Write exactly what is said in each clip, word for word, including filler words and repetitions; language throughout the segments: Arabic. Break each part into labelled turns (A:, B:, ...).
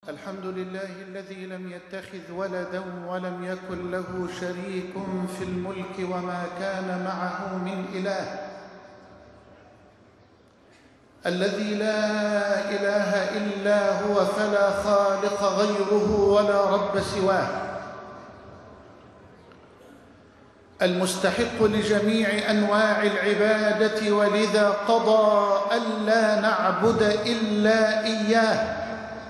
A: الحمد لله الذي لم يتخذ ولدا ولم يكن له شريك في الملك وما كان معه من إله، الذي لا إله إلا هو فلا خالق غيره ولا رب سواه، المستحق لجميع أنواع العبادة، ولذا قضى ألا نعبد إلا إياه،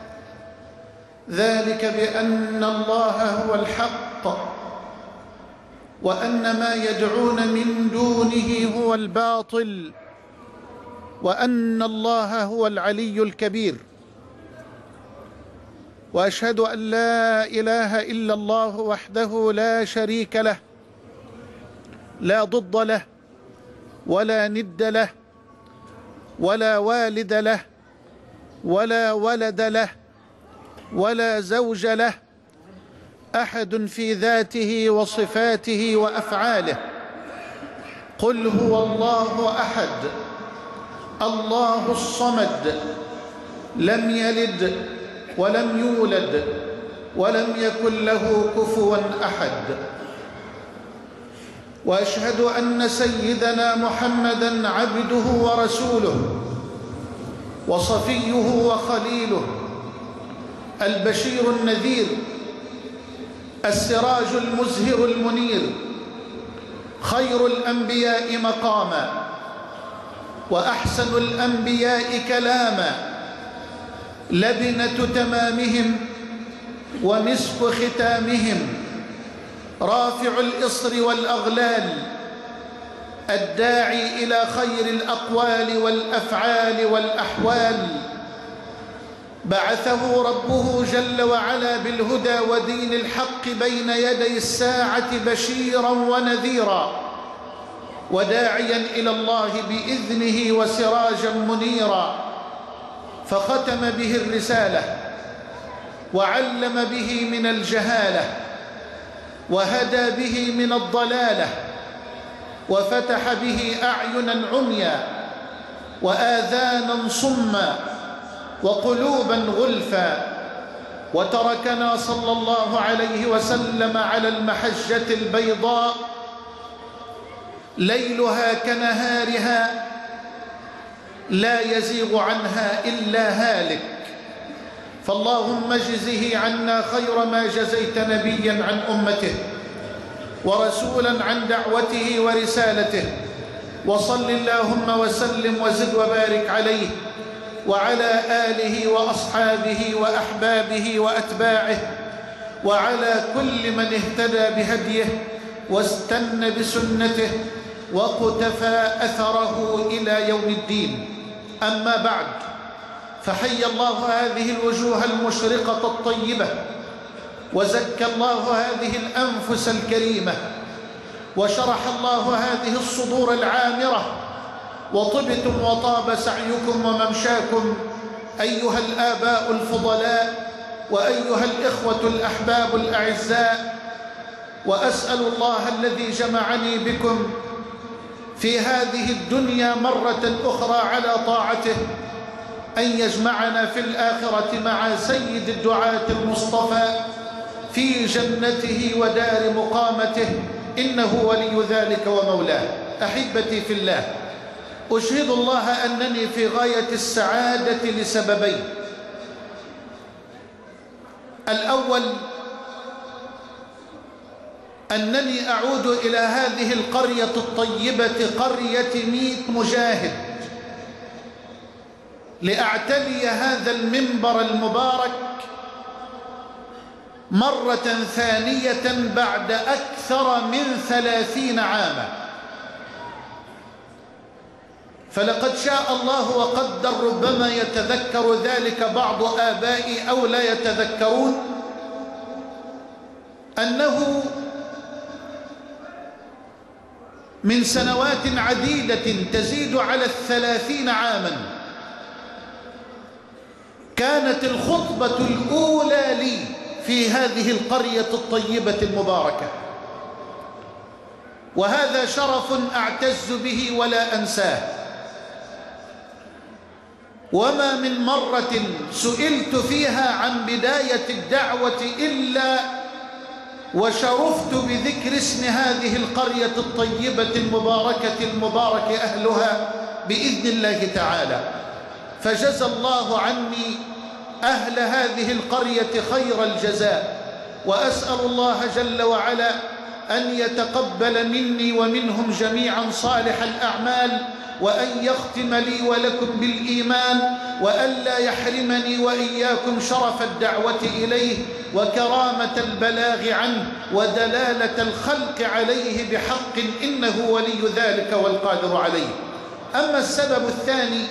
A: ذلك بأن الله هو الحق وأن ما يدعون من دونه هو الباطل، وأن الله هو العلي الكبير. وأشهد أن لا إله إلا الله وحده لا شريك له، لا ضد له ولا ند له ولا والد له ولا ولد له ولا زوج له، أحد في ذاته وصفاته وأفعاله. قل هو الله أحد الله الصمد، لم يلد ولم يولد ولم يكن له كفوا أحد. وأشهد أن سيدنا محمدًا عبده ورسوله وصفيه وخليله، البشير النذير، السراج المزهر المنير، خير الأنبياء مقاما وأحسن الأنبياء كلاما، لبنة تمامهم ومسك ختامهم، رافع الإصر والأغلال، الداعي إلى خير الأقوال والأفعال والأحوال، بعثه ربه جل وعلا بالهدى ودين الحق بين يدي الساعة بشيرا ونذيرا، وداعيا إلى الله بإذنه وسراجا منيرا، فختم به الرسالة وعلم به من الجهالة وهدى به من الضلالة، وفتح به أعينا عميا وآذانا صما وقلوبا غلفا، وتركنا صلى الله عليه وسلم على المحجة البيضاء ليلها كنهارها لا يزيغ عنها إلا هالك. فاللهم اجزه عنا خير ما جزيت نبيا عن أمته ورسولا عن دعوته ورسالته، وصل اللهم وسلم وزد وبارك عليه وعلى آله وأصحابه وأحبابه وأتباعه، وعلى كل من اهتدى بهديه واستنى بسنته وقتفى أثره إلى يوم الدين. أما بعد، فحي الله هذه الوجوه المشرقة الطيبة، وزكى الله هذه الأنفس الكريمة، وشرح الله هذه الصدور العامرة، وطبتم وطاب سعيكم وممشاكم أيها الآباء الفضلاء وأيها الإخوة الأحباب الأعزاء. وأسأل الله الذي جمعني بكم في هذه الدنيا مرة أخرى على طاعته أن يجمعنا في الآخرة مع سيد الدعاة المصطفى في جنته ودار مقامته، إنه ولي ذلك ومولاه. أحبتي في الله، أشهد الله أنني في غاية السعادة لسببين. الأول أنني أعود إلى هذه القرية الطيبة، قرية ميت مجاهد، لأعتلي هذا المنبر المبارك مرة ثانية بعد أكثر من ثلاثين عاما. فلقد شاء الله وقدر، ربما يتذكر ذلك بعض آبائي أو لا يتذكرون، أنه من سنوات عديدة تزيد على الثلاثين عاما كانت الخطبة الأولى لي في هذه القرية الطيبة المباركة، وهذا شرف أعتز به ولا أنساه. وما من مرة سئلت فيها عن بداية الدعوة إلا وشرفت بذكر اسم هذه القرية الطيبة المباركة المبارك أهلها بإذن الله تعالى. فجزى الله عني أهل هذه القرية خير الجزاء، وأسأل الله جل وعلا أن يتقبل مني ومنهم جميعا صالح الأعمال، وأن يختم لي ولكم بالإيمان، وأن لا يحرمني وإياكم شرف الدعوة إليه وكرامة البلاغ عنه ودلالة الخلق عليه بحق، إنه ولي ذلك والقادر عليه. أما السبب الثاني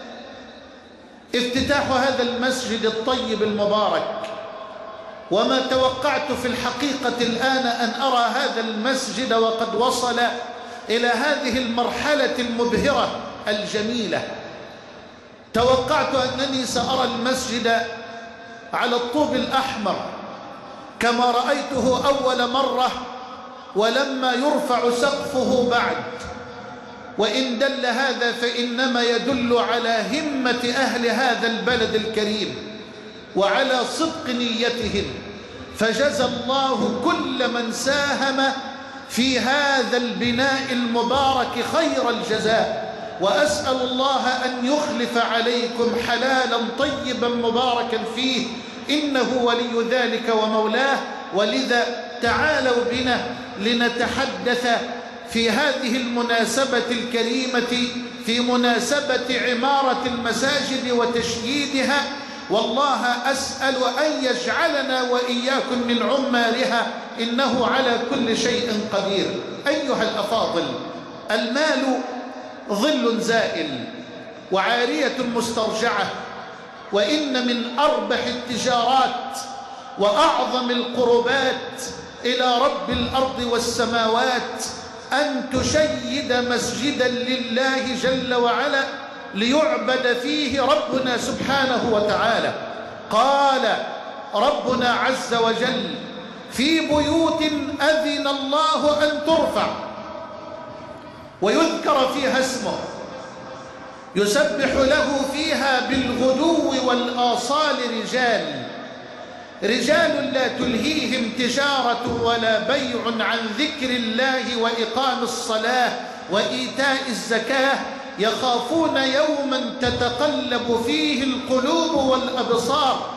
A: افتتاح هذا المسجد الطيب المبارك، وما توقعت في الحقيقة الآن أن أرى هذا المسجد وقد وصل إلى هذه المرحلة المبهرة الجميلة. توقعت أنني سأرى المسجد على الطوب الأحمر كما رأيته أول مرة، ولما يرفع سقفه بعد. وإن دل هذا فإنما يدل على همة أهل هذا البلد الكريم وعلى صدق نيتهم، فجزى الله كل من ساهم في هذا البناء المبارك خير الجزاء. وأسأل الله أن يخلف عليكم حلالا طيبا مباركا فيه، إنه ولي ذلك ومولاه. ولذا تعالوا بنا لنتحدث في هذه المناسبة الكريمة، في مناسبة عمارة المساجد وتشييدها، والله أسأل أن يجعلنا وإياكم من عمارها، إنه على كل شيء قدير. أيها الأفاضل، المال ظل زائل وعارية مسترجعة، وإن من أربح التجارات وأعظم القربات إلى رب الأرض والسماوات أن تشيد مسجدا لله جل وعلا ليعبد فيه ربنا سبحانه وتعالى. قال ربنا عز وجل: في بيوت أذن الله أن ترفع ويذكر فيها اسمه يسبح له فيها بالغدو والآصال رجال رجال لا تلهيهم تجارة ولا بيع عن ذكر الله وإقام الصلاة وإيتاء الزكاة، يخافون يوما تتقلب فيه القلوب والأبصار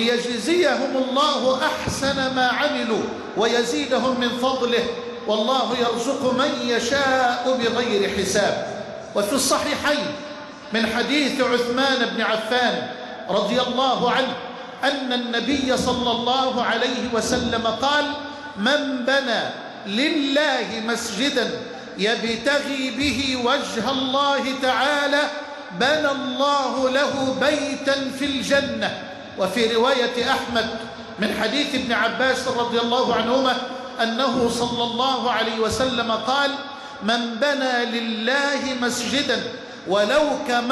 A: ليجزيهم الله أحسن ما عملوا ويزيدهم من فضله، والله يرزق من يشاء بغير حساب. وفي الصحيحين من حديث عثمان بن عفان رضي الله عنه أن النبي صلى الله عليه وسلم قال: من بنى لله مسجدا يبتغي به وجه الله تعالى بنى الله له بيتا في الجنة. وفي رواية أحمد من حديث ابن عباس رضي الله عنهما أنه صلى الله عليه وسلم قال: من بنى لله مسجدا ولو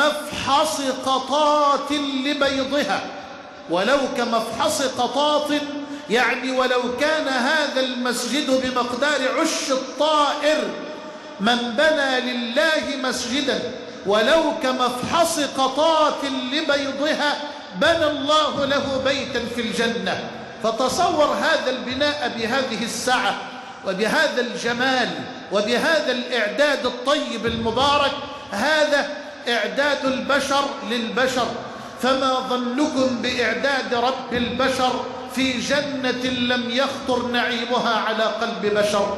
A: كمفحص قطاة لبيضها، ولو كمفحص قطاط، يعني ولو كان هذا المسجد بمقدار عش الطائر، من بنى لله مسجدا ولو كمفحص قطاط لبيضها بنى الله له بيتا في الجنة. فتصور هذا البناء بهذه السعة وبهذا الجمال وبهذا الإعداد الطيب المبارك، هذا إعداد البشر للبشر، فما ظنكم بإعداد رب البشر في جنة لم يخطر نعيمها على قلب بشر؟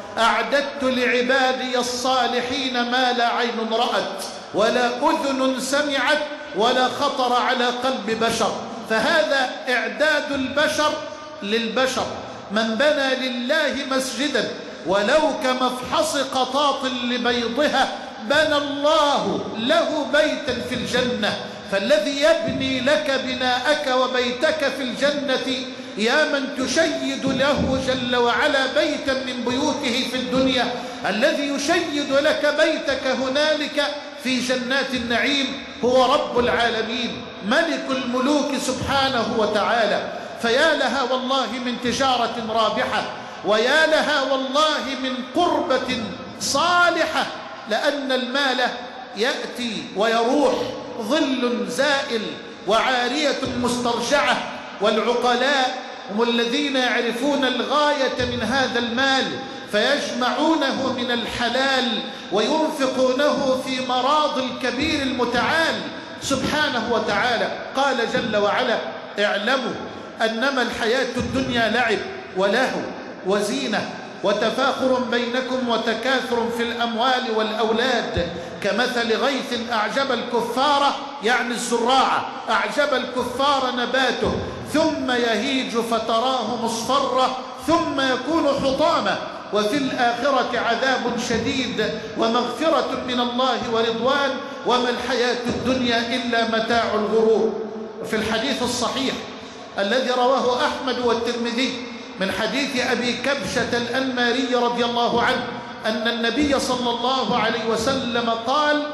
A: أعددت لعبادي الصالحين ما لا عين رأت ولا أذن سمعت ولا خطر على قلب بشر. فهذا إعداد البشر للبشر. من بنى لله مسجدا ولو كمفحص قطاط لبيضها بنى الله له بيتا في الجنة. فالذي يبني لك بناءك وبيتك في الجنة يا من تشيد له جل وعلا بيتا من بيوته في الدنيا، الذي يشيد لك بيتك هنالك في جنات النعيم هو رب العالمين ملك الملوك سبحانه وتعالى. فيا لها والله من تجارة رابحة، ويا لها والله من قربة صالحة، لأن المال يأتي ويروح ظل زائل وعارية مسترجعة، والعقلاء هم الذين يعرفون الغاية من هذا المال فيجمعونه من الحلال وينفقونه في مراض الكبير المتعال سبحانه وتعالى. قال جل وعلا: اعلموا أنما الحياة الدنيا لعب ولهو وزينة وتفاخر بينكم وتكاثر في الأموال والأولاد كمثل غيث أعجب الكفار، يعني الزراعة، أعجب الكفار نباته ثم يهيج فتراه مصفرا ثم يكون حطاما وفي الآخرة عذاب شديد ومغفرة من الله ورضوان وما الحياة الدنيا إلا متاع الغرور. في الحديث الصحيح الذي رواه أحمد والترمذي من حديث أبي كبشة الأنماري رضي الله عنه أن النبي صلى الله عليه وسلم قال: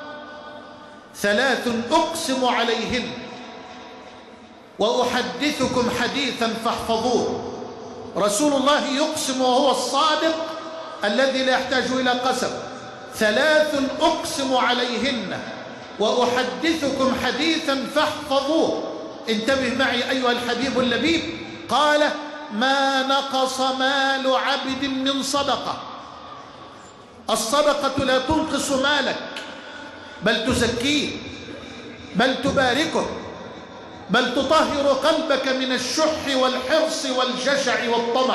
A: ثلاث أقسم عليهن وأحدثكم حديثا فاحفظوه. رسول الله يقسم وهو الصادق الذي لا يحتاج إلى قسم. ثلاث أقسم عليهن وأحدثكم حديثا فاحفظوه. انتبه معي أيها الحبيب اللبيب. قال: ما نقص مال عبد من صدقة. الصدقة لا تنقص مالك، بل تزكيه، بل تباركه، بل تطهر قلبك من الشح والحرص والجشع والطمع،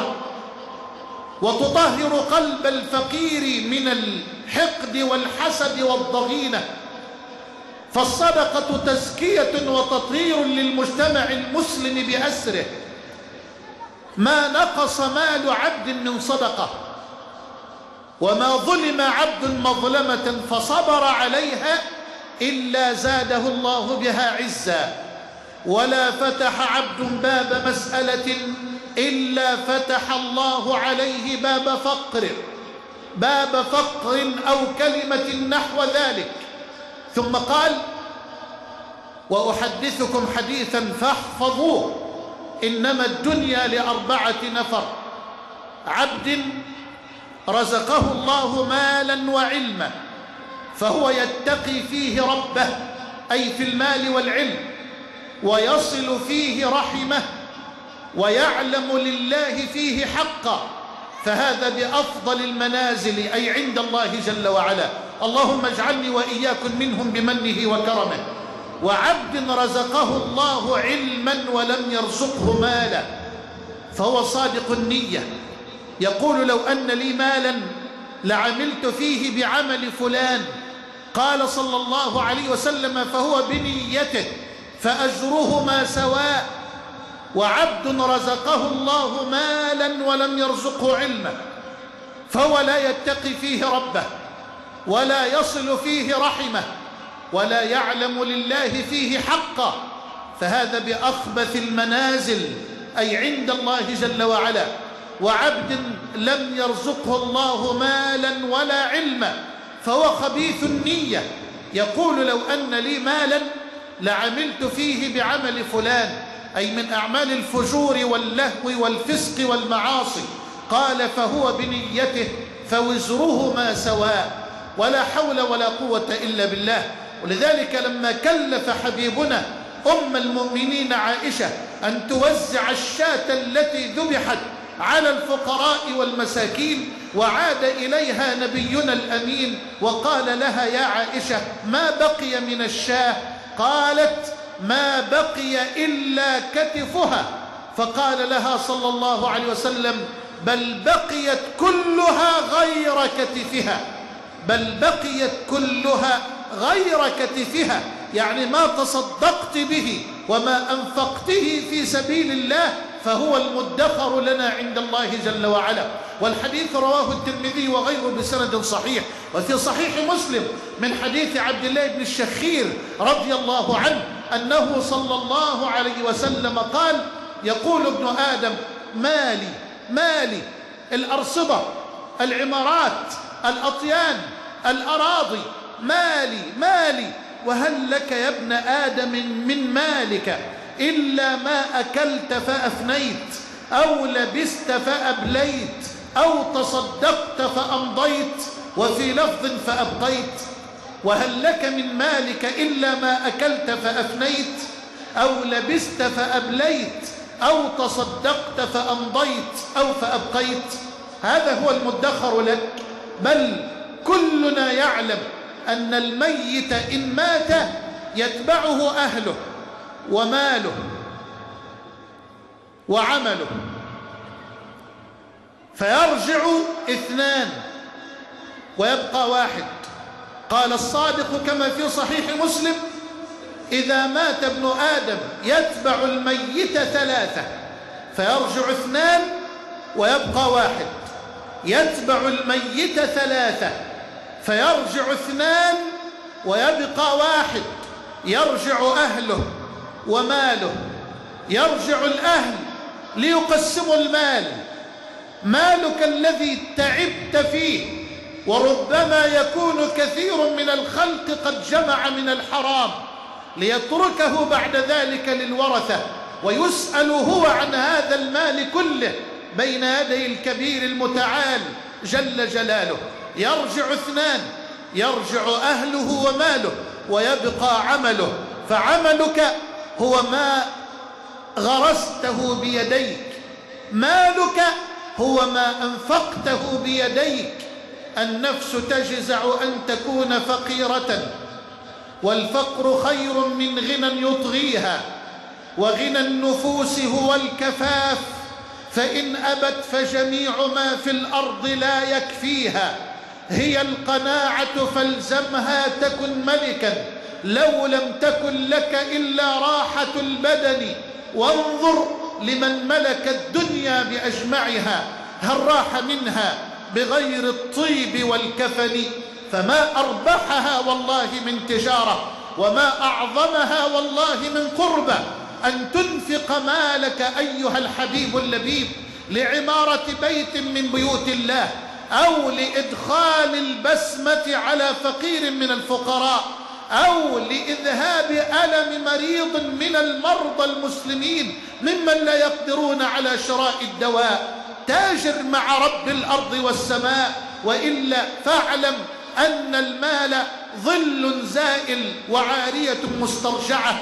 A: وتطهر قلب الفقير من الحقد والحسد والضغينة. فالصدقة تزكية وتطهير للمجتمع المسلم بأسره. ما نقص مال عبد من صدقة، وما ظلم عبد مظلمة فصبر عليها إلا زاده الله بها عزا، ولا فتح عبد باب مسألة إلا فتح الله عليه باب فقر باب فقر أو كلمة نحو ذلك. ثم قال: وأحدثكم حديثا فاحفظوه. إنما الدنيا لأربعة نفر: عبد رزقه الله مالا وعلما فهو يتقي فيه ربه، أي في المال والعلم، ويصل فيه رحمه، ويعلم لله فيه حقا، فهذا بأفضل المنازل، أي عند الله جل وعلا. اللهم اجعلني وإياكم منهم بمنه وكرمه. وعبد رزقه الله علما ولم يرزقه مالا فهو صادق النية، يقول: لو أن لي مالا لعملت فيه بعمل فلان. قال صلى الله عليه وسلم: فهو بنيته فأجرهما سواء. وعبد رزقه الله مالا ولم يرزقه علما فهو لا يتقي فيه ربه، ولا يصل فيه رحمه، ولا يعلم لله فيه حقا، فهذا بأخبث المنازل، أي عند الله جل وعلا. وعبد لم يرزقه الله مالا ولا علما فهو خبيث النية، يقول: لو أن لي مالا لعملت فيه بعمل فلان، أي من أعمال الفجور واللهو والفسق والمعاصي. قال: فهو بنيته فوزرهما سواء. ولا حول ولا قوة إلا بالله. ولذلك لما كلف حبيبنا أم المؤمنين عائشة أن توزع الشاة التي ذبحت على الفقراء والمساكين، وعاد إليها نبينا الأمين وقال لها: يا عائشة، ما بقي من الشاة؟ قالت: ما بقي إلا كتفها. فقال لها صلى الله عليه وسلم: بل بقيت كلها غير كتفها، بل بقيت كلها غير كتفها، يعني ما تصدقت به وما أنفقته في سبيل الله فهو المدخر لنا عند الله جل وعلا. والحديث رواه الترمذي وغيره بسند صحيح. وفي صحيح مسلم من حديث عبد الله بن الشخير رضي الله عنه أنه صلى الله عليه وسلم قال: يقول ابن آدم: مالي مالي، الأرصبة، العمارات، الأطيان، الأراضي، مالي مالي، وهل لك يا ابن آدم من مالك إلا ما أكلت فأفنيت، أو لبست فأبليت، أو تصدقت فأمضيت، وفي لفظ فأبقيت. وهل لك من مالك إلا ما أكلت فأفنيت أو لبست فأبليت أو تصدقت فأمضيت أو فأبقيت؟ هذا هو المدخر لك. بل كلنا يعلم أن الميت إن مات يتبعه أهله وماله وعمله، فيرجع اثنان ويبقى واحد. قال الصادق كما في صحيح مسلم: إذا مات ابن آدم يتبع الميت ثلاثة، فيرجع اثنان ويبقى واحد. يتبع الميت ثلاثة فيرجع اثنان ويبقى واحد. يرجع أهله وماله. يرجع الأهل ليقسموا المال، مالك الذي تعبت فيه، وربما يكون كثير من الخلق قد جمع من الحرام، ليتركه بعد ذلك للورثة، ويسأل هو عن هذا المال كله بين يدي الكبير المتعال جل جلاله. يرجع اثنان، يرجع أهله وماله ويبقى عمله. فعملك هو ما غرسته بيديك، مالك هو ما أنفقته بيديك. النفس تجزع أن تكون فقيرة، والفقر خير من غنى يطغيها، وغنى النفوس هو الكفاف، فإن أبت فجميع ما في الأرض لا يكفيها. هي القناعة فالزمها تكن ملكا، لو لم تكن لك إلا راحة البدن. وانظر لمن ملك الدنيا بأجمعها، هل راح منها بغير الطيب والكفن؟ فما أربحها والله من تجارة، وما أعظمها والله من قربة أن تنفق مالك أيها الحبيب اللبيب لعمارة بيت من بيوت الله، أو لإدخال البسمة على فقير من الفقراء، أو لإذهاب ألم مريض من المرضى المسلمين ممن لا يقدرون على شراء الدواء. تاجر مع رب الأرض والسماء، وإلا فاعلم أن المال ظل زائل وعارية مسترجعة.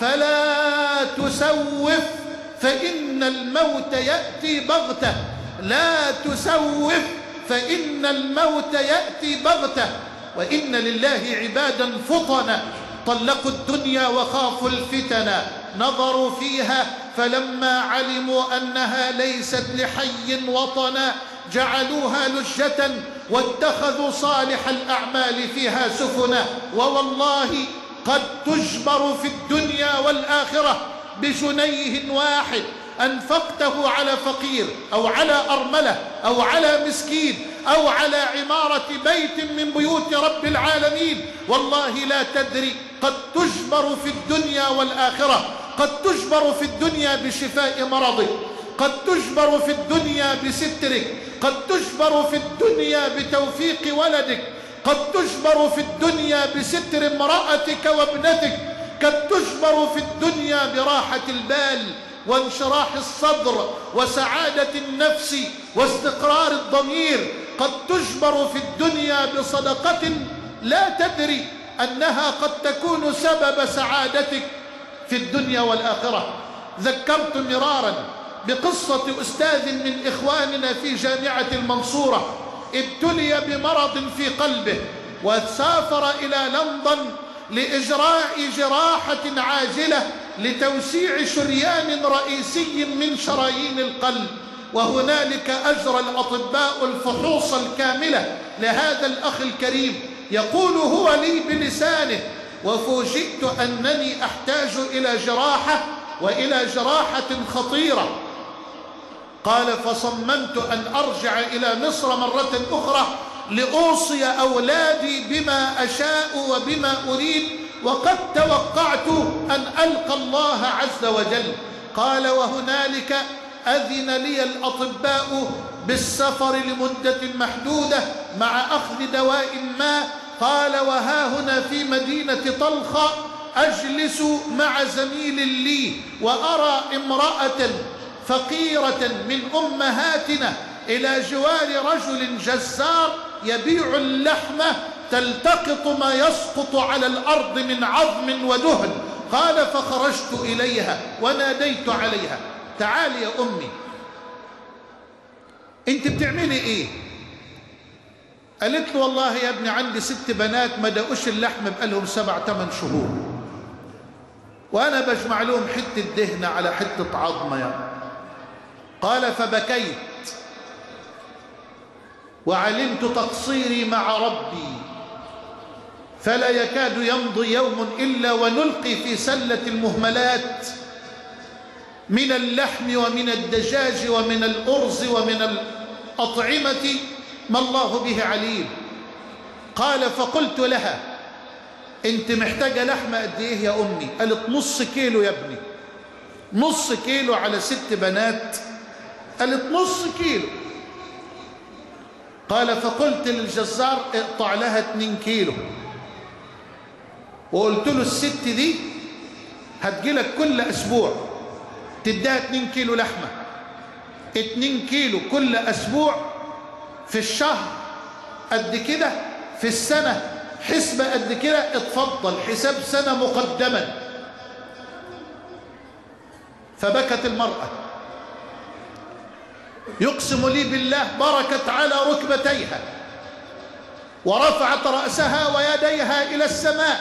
A: فلا تسوف فإن الموت يأتي بغتة، لا تسوف فإن الموت يأتي بغتة. وإن لله عبادا فطنا طلقوا الدنيا وخافوا الفتن، نظروا فيها فلما علموا أنها ليست لحي وطنا جعلوها لجة واتخذوا صالح الأعمال فيها سفنا. ووالله قد تجبر في الدنيا والآخرة بجنيه واحد أنفقته على فقير أو على أرملة أو على مسكين أو على عمارة بيت من بيوت رب العالمين. والله لا تدري، قد تجبر في الدنيا والآخرة. قد تجبر في الدنيا بشفاء مرضك، قد تجبر في الدنيا بسترك، قد تجبر في الدنيا بتوفيق ولدك، قد تجبر في الدنيا بستر امرأتك وابنتك، قد تجبر في الدنيا براحة البال وانشراح الصدر وسعادة النفس واستقرار الضمير. قد تجبر في الدنيا بصدقة لا تدري أنها قد تكون سبب سعادتك في الدنيا والآخرة. ذكرت مرارا بقصة أستاذ من إخواننا في جامعة المنصورة، ابتلي بمرض في قلبه وسافر إلى لندن لإجراء جراحة عاجلة لتوسيع شريان رئيسي من شرايين القلب. وهنالك أجرى الأطباء الفحوص الكاملة لهذا الأخ الكريم، يقول هو لي بلسانه: وفوجئت أنني أحتاج إلى جراحة وإلى جراحة خطيرة. قال: فصممت أن أرجع إلى مصر مرة أخرى لأوصي أولادي بما أشاء وبما أريد، وقد توقعت أن ألقى الله عز وجل. قال: وهنالك أذن لي الأطباء بالسفر لمدة محدودة مع أخذ دواء ما. قال: وها هنا في مدينة طلخة أجلس مع زميل لي وأرى امرأة فقيرة من أمهاتنا إلى جوار رجل جزار يبيع اللحم تلتقط ما يسقط على الأرض من عظم ودهن. قال فخرجت إليها وناديت عليها: تعالي يا أمي، أنت بتعملي إيه؟ قالت له: والله يا ابني عندي ست بنات ما دقوش اللحم بقالهم سبع ثمان شهور، وأنا بجمع لهم حتة دهنة على حتة عظمة يعني. قال فبكيت وعلمت تقصيري مع ربي، فلا يكاد يمضي يوم إلا ونلقي في سلة المهملات من اللحم ومن الدجاج ومن الأرز ومن الأطعمة ما الله به عليم. قال فقلت لها: انت محتاجة لحمة قد ايه يا أمي؟ قالت: نص كيلو يا ابني. نص كيلو على ست بنات؟ قالت: نص كيلو. قال فقلت للجزار: اقطع لها اتنين كيلو. وقلت له: الست دي هتجيلك كل أسبوع تديها اتنين كيلو لحمة، اتنين كيلو كل أسبوع، في الشهر قد كده، في السنة حسبة قد كده، اتفضل حساب سنة مقدما. فبكت المرأة، يقسم لي بالله بركت على ركبتيها ورفعت رأسها ويديها إلى السماء،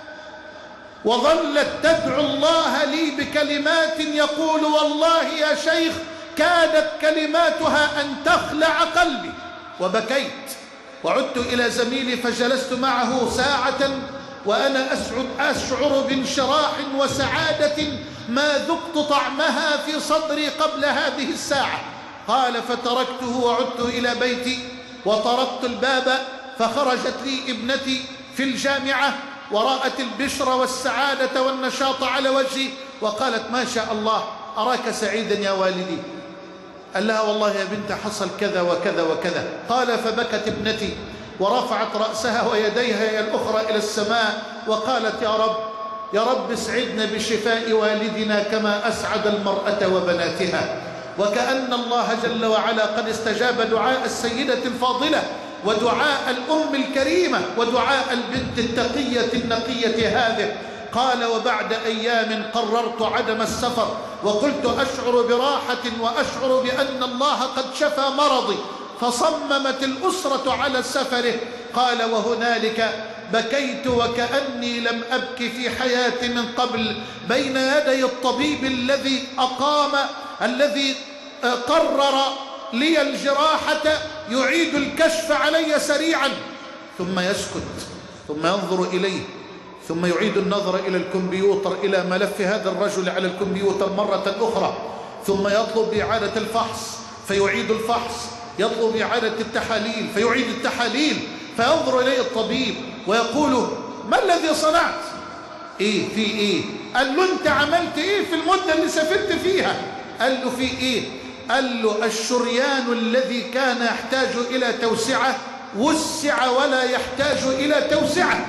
A: وظلت تدعو الله لي بكلمات يقول: والله يا شيخ كادت كلماتها أن تخلع قلبي. وبكيت وعدت إلى زميلي فجلست معه ساعة وأنا أشعر بانشراح وسعادة ما ذقت طعمها في صدري قبل هذه الساعة. قال فتركته وعدت إلى بيتي وطرقت الباب، فخرجت لي ابنتي في الجامعة ورأت البشر والسعادة والنشاط على وجهي وقالت: ما شاء الله أراك سعيدا يا والدي. قال لها: والله يا بنت حصل كذا وكذا وكذا. قال فبكت ابنتي ورفعت رأسها ويديها الأخرى إلى السماء وقالت: يا رب يا رب اسعدنا بشفاء والدنا كما أسعد المرأة وبناتها. وكأن الله جل وعلا قد استجاب دعاء السيدة الفاضلة ودعاء الأم الكريمة ودعاء البنت التقية النقية هذه. قال: وبعد أيام قررت عدم السفر وقلت أشعر براحة وأشعر بأن الله قد شفى مرضي، فصممت الأسرة على سفره. قال: وهنالك بكيت وكأني لم أبك في حياتي من قبل بين يدي الطبيب الذي أقام الذي قرر لي الجراحة، يعيد الكشف علي سريعا، ثم يسكت ثم ينظر إليه ثم يعيد النظر إلى الكمبيوتر، إلى ملف هذا الرجل على الكمبيوتر مرة أخرى، ثم يطلب إعادة الفحص فيعيد الفحص، يطلب إعادة التحاليل فيعيد التحاليل، فينظر إليه الطبيب ويقول: ما الذي صنعت؟ إيه في إيه؟ قال له: أنت عملت إيه في المدة اللي سافرت فيها؟ قال له: في إيه؟ قال له: الشريان الذي كان يحتاج إلى توسعة وسع ولا يحتاج إلى توسعة.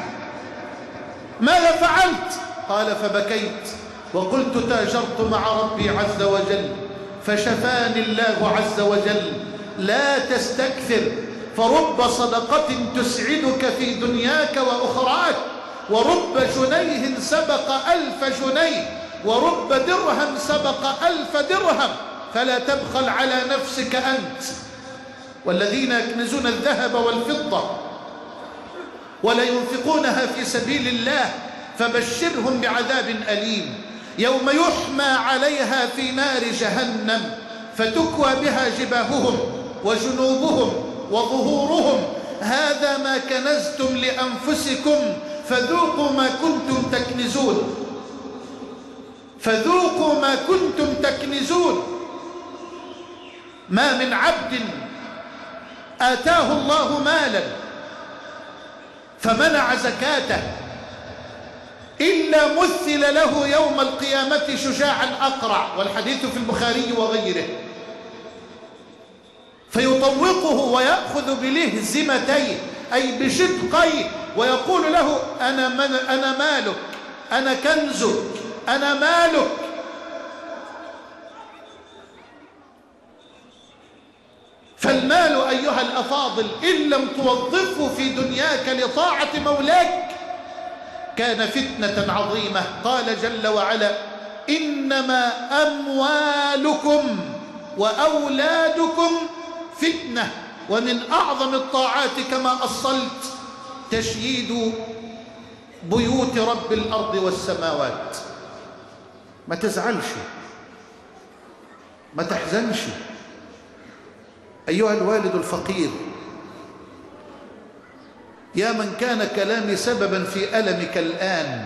A: ماذا فعلت؟ قال: فبكيت وقلت: تاجرت مع ربي عز وجل فشفاني الله عز وجل، لا تستكثر، فرب صدقة تسعدك في دنياك وأخراك، ورب جنيه سبق ألف جنيه، ورب درهم سبق ألف درهم، فلا تبخل على نفسك أنت. والذين يكنزون الذهب والفضة ولا ينفقونها في سبيل الله فبشرهم بعذاب أليم يوم يحمى عليها في نار جهنم فتكوى بها جباههم وجنوبهم وظهورهم، هذا ما كنزتم لأنفسكم فذوقوا ما كنتم تكنزون، فذوقوا ما كنتم تكنزون. ما من عبد آتاه الله مالا فمنع زكاته إلا مثل له يوم القيامة شجاعا أقرع، والحديث في البخاري وغيره، فيطوقه ويأخذ بلهزمتيه أي بشدقيه ويقول له: أنا, من أنا مالك، أنا كنزك، أنا مالك. فالمال أيها الأفاضل إن لم توظفه في دنياك لطاعة مولاك كان فتنة عظيمة. قال جل وعلا: إنما أموالكم وأولادكم فتنة. ومن أعظم الطاعات كما أصلت تشييد بيوت رب الأرض والسماوات. ما تزعلش، ما تحزنش أيها الوالد الفقير، يا من كان كلامي سببا في ألمك الآن،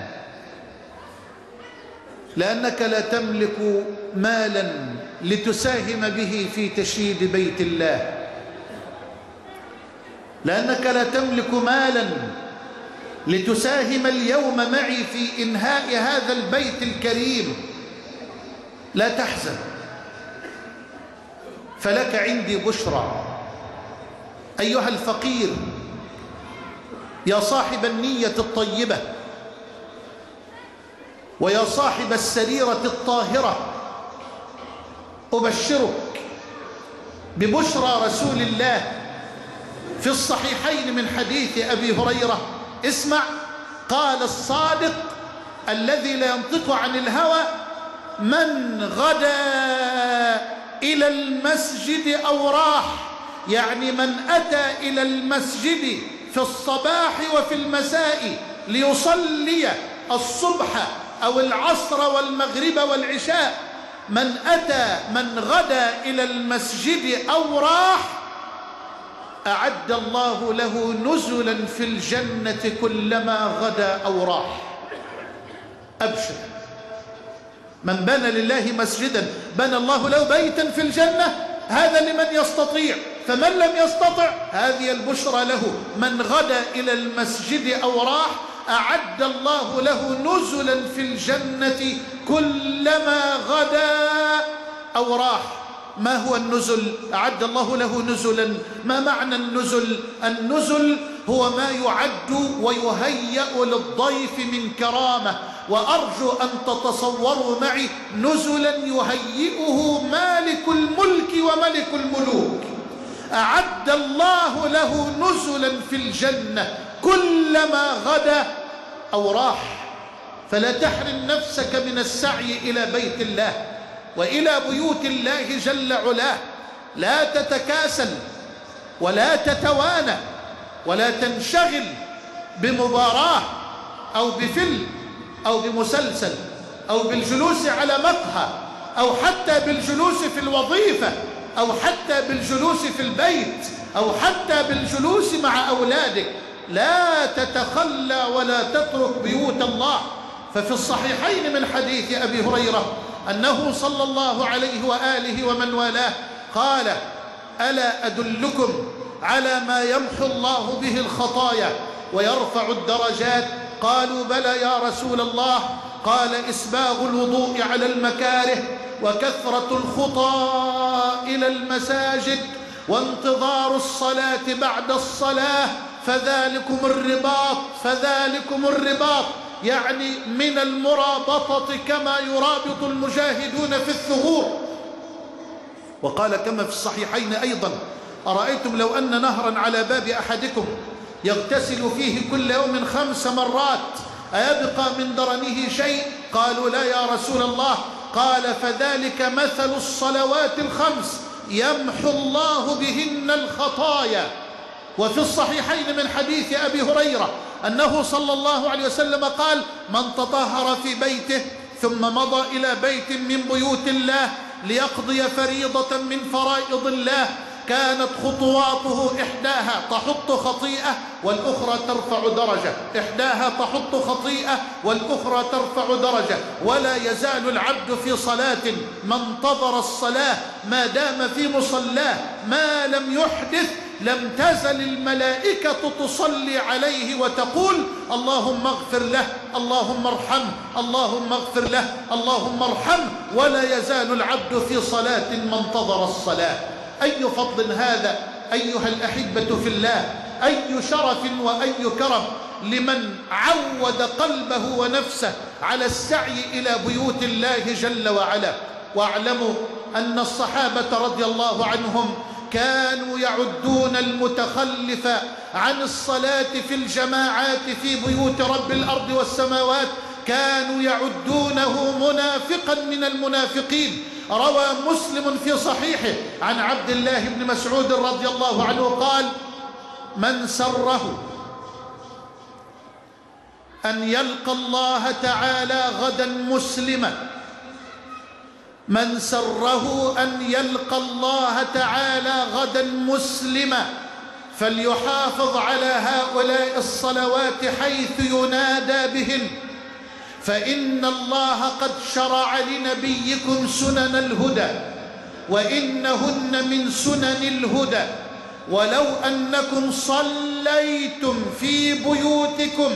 A: لأنك لا تملك مالا لتساهم به في تشييد بيت الله، لأنك لا تملك مالا لتساهم اليوم معي في إنهاء هذا البيت الكريم. لا تحزن، فلك عندي بشرى أيها الفقير، يا صاحب النية الطيبة ويا صاحب السريرة الطاهرة، أبشرك ببشرى رسول الله في الصحيحين من حديث أبي هريرة. اسمع، قال الصادق الذي لا ينطق عن الهوى: من غدا إلى المسجد أو راح، يعني من أتى إلى المسجد في الصباح وفي المساء ليصلي الصبح أو العصر والمغرب والعشاء، من أتى من غدا إلى المسجد أو راح أعد الله له نزلا في الجنة كلما غدا أو راح. أبشر، من بنى لله مسجدا بنى الله له بيتا في الجنة، هذا لمن يستطيع، فمن لم يستطع هذه البشرى له: من غدا إلى المسجد أو راح أعد الله له نزلا في الجنة كلما غدا أو راح. ما هو النزل؟ أعد الله له نزلا. ما معنى النزل؟ النزل هو ما يعد ويهيأ للضيف من كرامة، وأرجو أن تتصوروا معي نزلا يهيئه مالك الملك وملك الملوك. أعد الله له نزلا في الجنة كلما غدا أو راح. فلا تحرم نفسك من السعي إلى بيت الله وإلى بيوت الله جل علاه. لا تتكاسل ولا تتوانى ولا تنشغل بمباراة أو بفيلم أو بمسلسل أو بالجلوس على مقهى أو حتى بالجلوس في الوظيفة أو حتى بالجلوس في البيت أو حتى بالجلوس مع أولادك. لا تتخلى ولا تترك بيوت الله. ففي الصحيحين من حديث أبي هريرة أنه صلى الله عليه وآله ومن والاه قال: ألا أدلكم على ما يمحو الله به الخطايا ويرفع الدرجات؟ قالوا: بلى يا رسول الله. قال: إسباغ الوضوء على المكاره، وكثرة الخطى إلى المساجد، وانتظار الصلاة بعد الصلاة، فذلكم الرباط فذلكم الرباط، يعني من المرابطة كما يرابط المجاهدون في الثغور. وقال كما في الصحيحين أيضا: أرأيتم لو أن نهرا على باب أحدكم يغتسل فيه كل يوم خمس مرات أيبقى من درنه شيء؟ قالوا: لا يا رسول الله. قال: فذلك مثل الصلوات الخمس يمحو الله بهن الخطايا. وفي الصحيحين من حديث أبي هريرة أنه صلى الله عليه وسلم قال: من تطهر في بيته ثم مضى إلى بيت من بيوت الله ليقضي فريضة من فرائض الله كانت خطواته إحداها تحط خطيئة والأخرى ترفع درجة، إحداها تحط خطيئة والأخرى ترفع درجة. ولا يزال العبد في صلاة ما انتظر الصلاة ما دام في مصلاه ما لم يحدث لم تزل الملائكة تصلي عليه وتقول: اللهم اغفر له، اللهم ارحمه، اللهم اغفر له، اللهم ارحمه. ولا يزال العبد في صلاة ما انتظر الصلاة. أي فضل هذا أيها الأحبة في الله، أي شرف وأي كرم لمن عود قلبه ونفسه على السعي إلى بيوت الله جل وعلا. واعلموا أن الصحابة رضي الله عنهم كانوا يعدون المتخلف عن الصلاة في الجماعات في بيوت رب الأرض والسماوات كانوا يعدونه منافقا من المنافقين. روى مسلم في صحيحه عن عبد الله بن مسعود رضي الله عنه قال: من سره أن يلقى الله تعالى غدا مسلما من سره أن يلقى الله تعالى غدا مسلما فليحافظ على هؤلاء الصلوات حيث ينادى بهن، فإن الله قد شرع لنبيكم سنن الهدى وإنهن من سنن الهدى، ولو أنكم صليتم في بيوتكم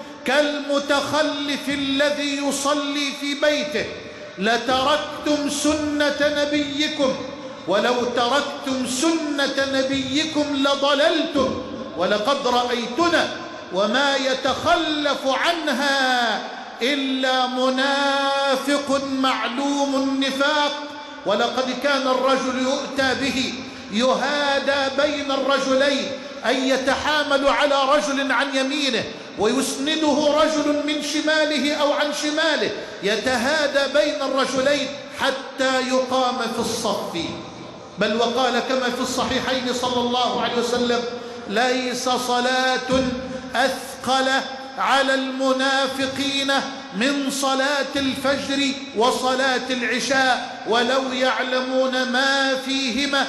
A: كالمتخلف الذي يصلي في بيته لتركتم سنة نبيكم، ولو تركتم سنة نبيكم لضللتم، ولقد رأيتنا وما يتخلف عنها إلا منافق معلوم النفاق. ولقد كان الرجل يؤتى به يهادى بين الرجلين، أن يتحامل على رجل عن يمينه ويسنده رجل من شماله أو عن شماله، يتهادى بين الرجلين حتى يقام في الصف. بل وقال كما في الصحيحين صلى الله عليه وسلم: ليس صلاة أثقل على المنافقين من صلاة الفجر وصلاة العشاء ولو يعلمون ما فيهما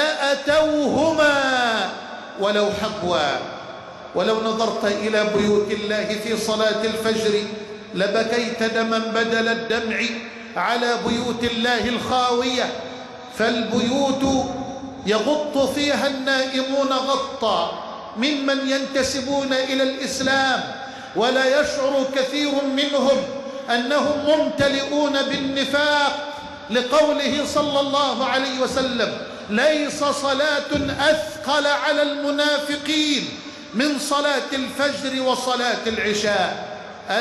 A: لأتوهما ولو حبوا. ولو نظرت إلى بيوت الله في صلاة الفجر لبكيت دما بدل الدمع على بيوت الله الخاوية، فالبيوت يغط فيها النائمون غطا ممن ينتسبون إلى الإسلام، ولا يشعر كثير منهم أنهم ممتلئون بالنفاق، لقوله صلى الله عليه وسلم: ليس صلاة أثقل على المنافقين من صلاة الفجر وصلاة العشاء.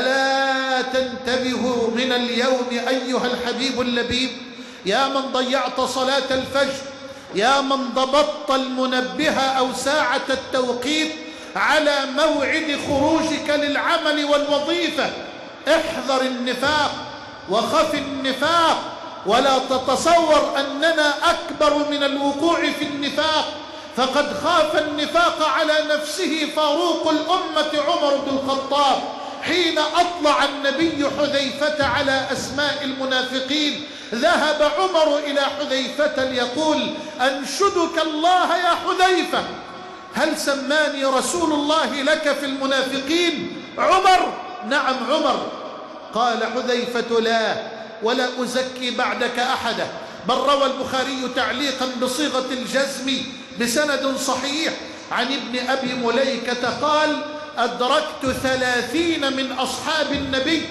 A: ألا تنتبهوا من اليوم أيها الحبيب اللبيب، يا من ضيعت صلاة الفجر، يا من ضبطت المنبه أو ساعة التوقيت على موعد خروجك للعمل والوظيفة، احذر النفاق وخف النفاق، ولا تتصور أننا أكبر من الوقوع في النفاق، فقد خاف النفاق على نفسه فاروق الأمة عمر بن الخطاب حين أطلع النبي حذيفة على أسماء المنافقين. ذهب عمر إلى حذيفة ليقول: أنشدك الله يا حذيفة، هل سماني رسول الله لك في المنافقين؟ عمر: نعم عمر. قال حذيفة: لا، ولا أزكي بعدك أحدا. بل روى البخاري تعليقا بصيغة الجزم بسند صحيح عن ابن أبي مليكة قال: أدركت ثلاثين من أصحاب النبي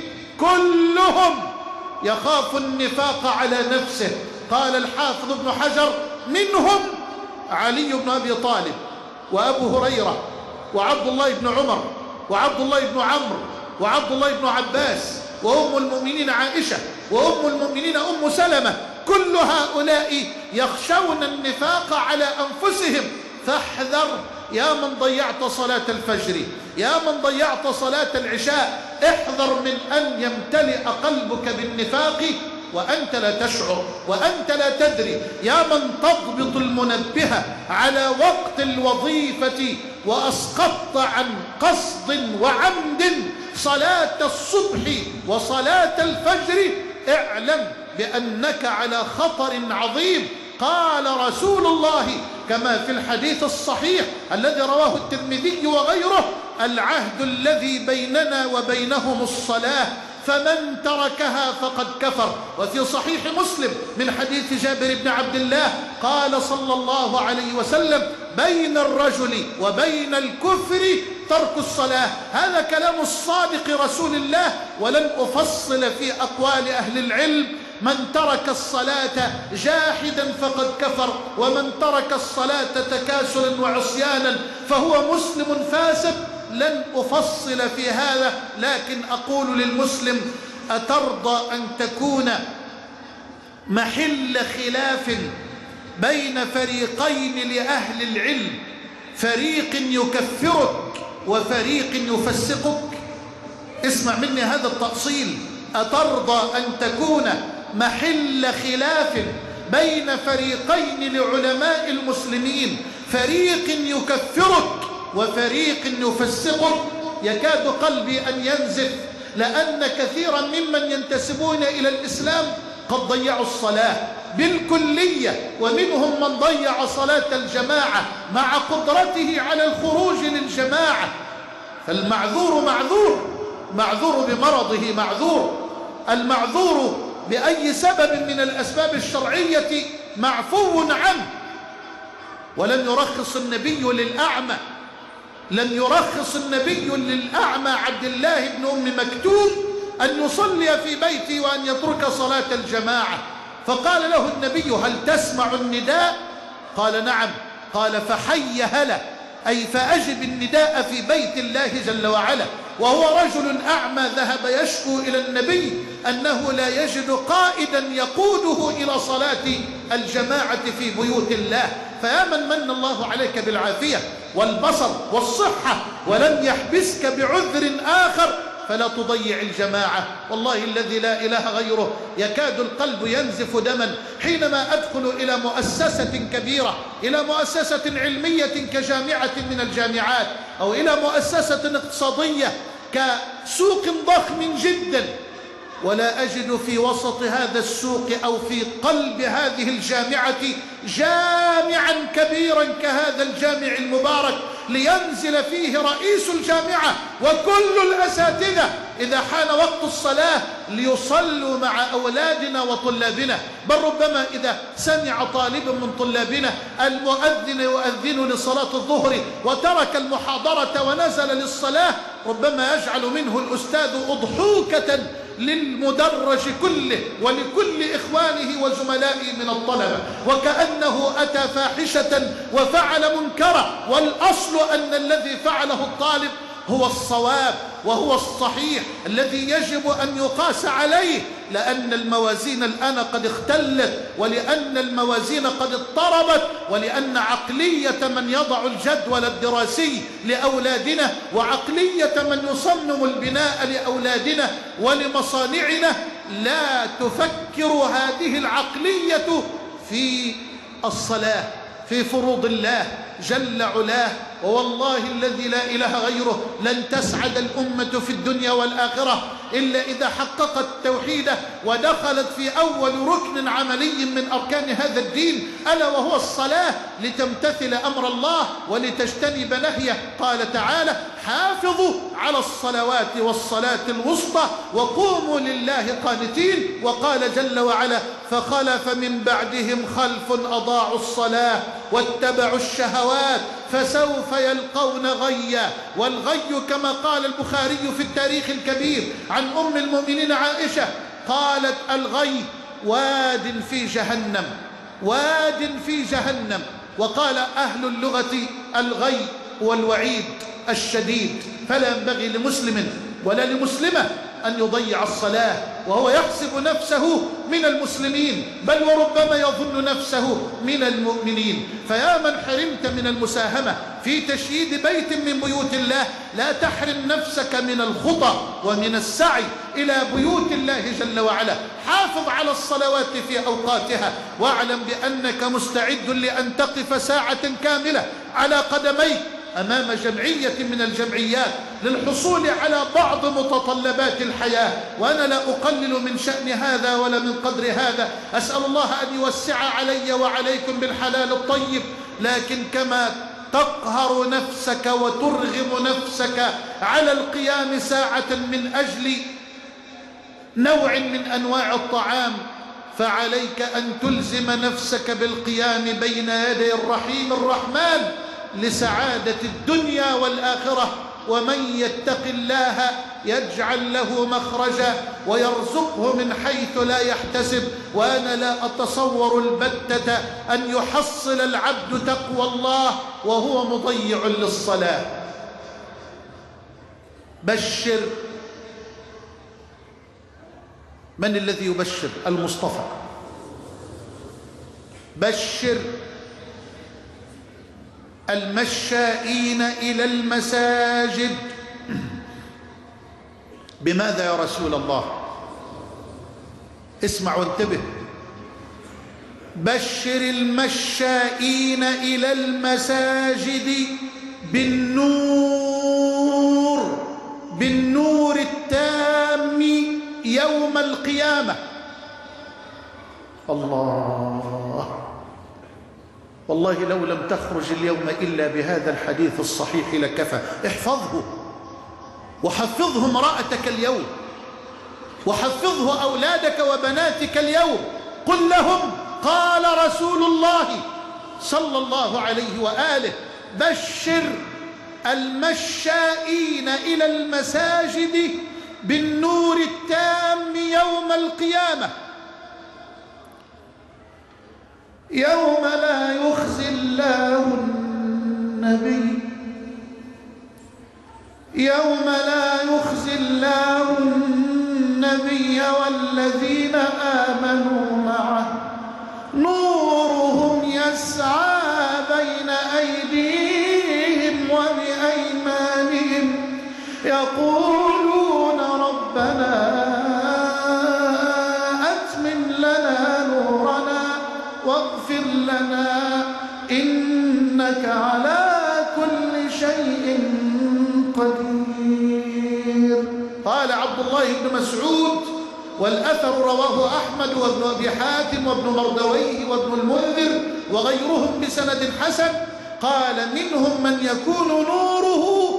A: كلهم يخاف النفاق على نفسه. قال الحافظ ابن حجر: منهم علي بن أبي طالب وأبو هريرة وعبد الله بن عمر وعبد الله بن عمرو وعبد الله بن عباس وأم المؤمنين عائشة وأم المؤمنين أم سلمة، كل هؤلاء يخشون النفاق على أنفسهم. فاحذر يا من ضيعت صلاة الفجر، يا من ضيعت صلاة العشاء، احذر من أن يمتلئ قلبك بالنفاق وأنت لا تشعر وأنت لا تدري. يا من تضبط المنبه على وقت الوظيفة وأسقطت عن قصد وعمد صلاة الصبح وصلاة الفجر، اعلم بأنك على خطر عظيم. قال رسول الله كما في الحديث الصحيح الذي رواه الترمذي وغيره: العهد الذي بيننا وبينهم الصلاة، فمن تركها فقد كفر. وفي صحيح مسلم من حديث جابر بن عبد الله قال صلى الله عليه وسلم: بين الرجل وبين الكفر ترك الصلاة. هذا كلام الصادق رسول الله، ولن أفصل في أقوال أهل العلم. من ترك الصلاة جاحدا فقد كفر، ومن ترك الصلاة تكاسلا وعصيانا فهو مسلم فاسق. لن أفصل في هذا، لكن أقول للمسلم: أترضى أن تكون محل خلاف بين فريقين لأهل العلم، فريق يكفرك وفريق يفسقك. اسمع مني هذا التأصيل: أترضى أن تكون محل خلاف بين فريقين لعلماء المسلمين، فريق يكفرك وفريق يفسقك؟ يكاد قلبي أن ينزف، لأن كثيرا ممن ينتسبون إلى الإسلام قد ضيعوا الصلاة بالكلية، ومنهم من ضيع صلاة الجماعة مع قدرته على الخروج للجماعة. فالمعذور معذور، معذور بمرضه معذور، المعذور بأي سبب من الأسباب الشرعية معفو عنه. ولم يرخص النبي للأعمى، لم يرخص النبي للأعمى عبد الله بن أم مكتوم أن يصلي في بيته وأن يترك صلاة الجماعة، فقال له النبي: هل تسمع النداء؟ قال: نعم. قال: فحي هلا، أي فأجب النداء في بيت الله جل وعلا. وهو رجل أعمى ذهب يشكو إلى النبي أنه لا يجد قائدا يقوده إلى صلاة الجماعة في بيوت الله. فيا من من الله عليك بالعافية والبصر والصحة ولم يحبسك بعذر آخر، فلا تضيع الجماعة. والله الذي لا إله غيره يكاد القلب ينزف دما حينما أدخل إلى مؤسسة كبيرة، إلى مؤسسة علمية كجامعة من الجامعات، أو إلى مؤسسة اقتصادية كسوق ضخم جدا، ولا أجد في وسط هذا السوق أو في قلب هذه الجامعة جامعا كبيرا كهذا الجامع المبارك لينزل فيه رئيس الجامعة وكل الأساتذة إذا حان وقت الصلاة ليصلوا مع أولادنا وطلابنا. بل ربما إذا سمع طالب من طلابنا المؤذن يؤذن لصلاة الظهر وترك المحاضرة ونزل للصلاة، ربما يجعل منه الأستاذ أضحوكة للمدرج كله ولكل إخوانه وزملائه من الطلبة، وكأنه أتى فاحشة وفعل منكرا، والأصل أن الذي فعله الطالب هو الصواب وهو الصحيح الذي يجب أن يقاس عليه، لأن الموازين الآن قد اختلت، ولأن الموازين قد اضطربت، ولأن عقلية من يضع الجدول الدراسي لأولادنا وعقلية من يصمم البناء لأولادنا ولمصانعنا لا تفكر هذه العقلية في الصلاة، في فروض الله جل علاه. ووالله الذي لا إله غيره لن تسعد الأمة في الدنيا والآخرة إلا إذا حققت التوحيد ودخلت في أول ركن عملي من أركان هذا الدين، ألا وهو الصلاة، لتمتثل أمر الله ولتجتنب نهيه. قال تعالى: حافظوا على الصلوات والصلاة الوسطى وقوموا لله قانتين. وقال جل وعلا: فخلف من بعدهم خلف أضاعوا الصلاة واتبعوا الشهوات فسوف يلقون غيا. والغي كما قال البخاري في التاريخ الكبير عن أم المؤمنين عائشة قالت: الغي واد في جهنم، واد في جهنم. وقال أهل اللغة: الغي هو الوعيد الشديد. فلا ينبغي لمسلم ولا لمسلمة أن يضيع الصلاة وهو يحسب نفسه من المسلمين، بل وربما يظن نفسه من المؤمنين. فيا من حرمت من المساهمة في تشييد بيت من بيوت الله، لا تحرم نفسك من الخطى ومن السعي إلى بيوت الله جل وعلا. حافظ على الصلوات في أوقاتها، واعلم بأنك مستعد لأن تقف ساعة كاملة على قدميك أمام جمعية من الجمعيات للحصول على بعض متطلبات الحياة. وأنا لا أقلل من شأن هذا ولا من قدر هذا، أسأل الله أن يوسع علي وعليكم بالحلال الطيب، لكن كما تقهر نفسك وترغم نفسك على القيام ساعة من أجل نوع من أنواع الطعام، فعليك أن تلزم نفسك بالقيام بين يدي الرحيم الرحمن لسعادة الدنيا والآخرة. ومن يتق الله يجعل له مخرجا ويرزقه من حيث لا يحتسب. وأنا لا أتصور البتة أن يحصل العبد تقوى الله وهو مضيع للصلاة. بشر. من الذي يبشر؟ المصطفى. بشر المشائين إلى المساجد. بماذا يا رسول الله؟ اسمع وانتبه. بشر المشائين إلى المساجد بالنور، بالنور التام يوم القيامة. الله، والله لو لم تخرج اليوم إلا بهذا الحديث الصحيح لكفى. احفظه وحفظه امرأتك اليوم، وحفظه أولادك وبناتك اليوم. قل لهم قال رسول الله صلى الله عليه وآله: بشر المشائين إلى المساجد بالنور التام يوم القيامة، يوم لا يخزي الله النبي، يوم لا يخزي الله النبي والذين آمنوا معه نورهم يسعى بين أيديهم وبأيمانهم يقولون ربنا أتمم لنا نورنا واغفر لنا إنك على كل شيء قدير. قال عبد الله بن مسعود، والأثر رواه أحمد وابن أبي حاتم وابن مردويه وابن المنذر وغيرهم بسند حسن، قال: منهم من يكون نوره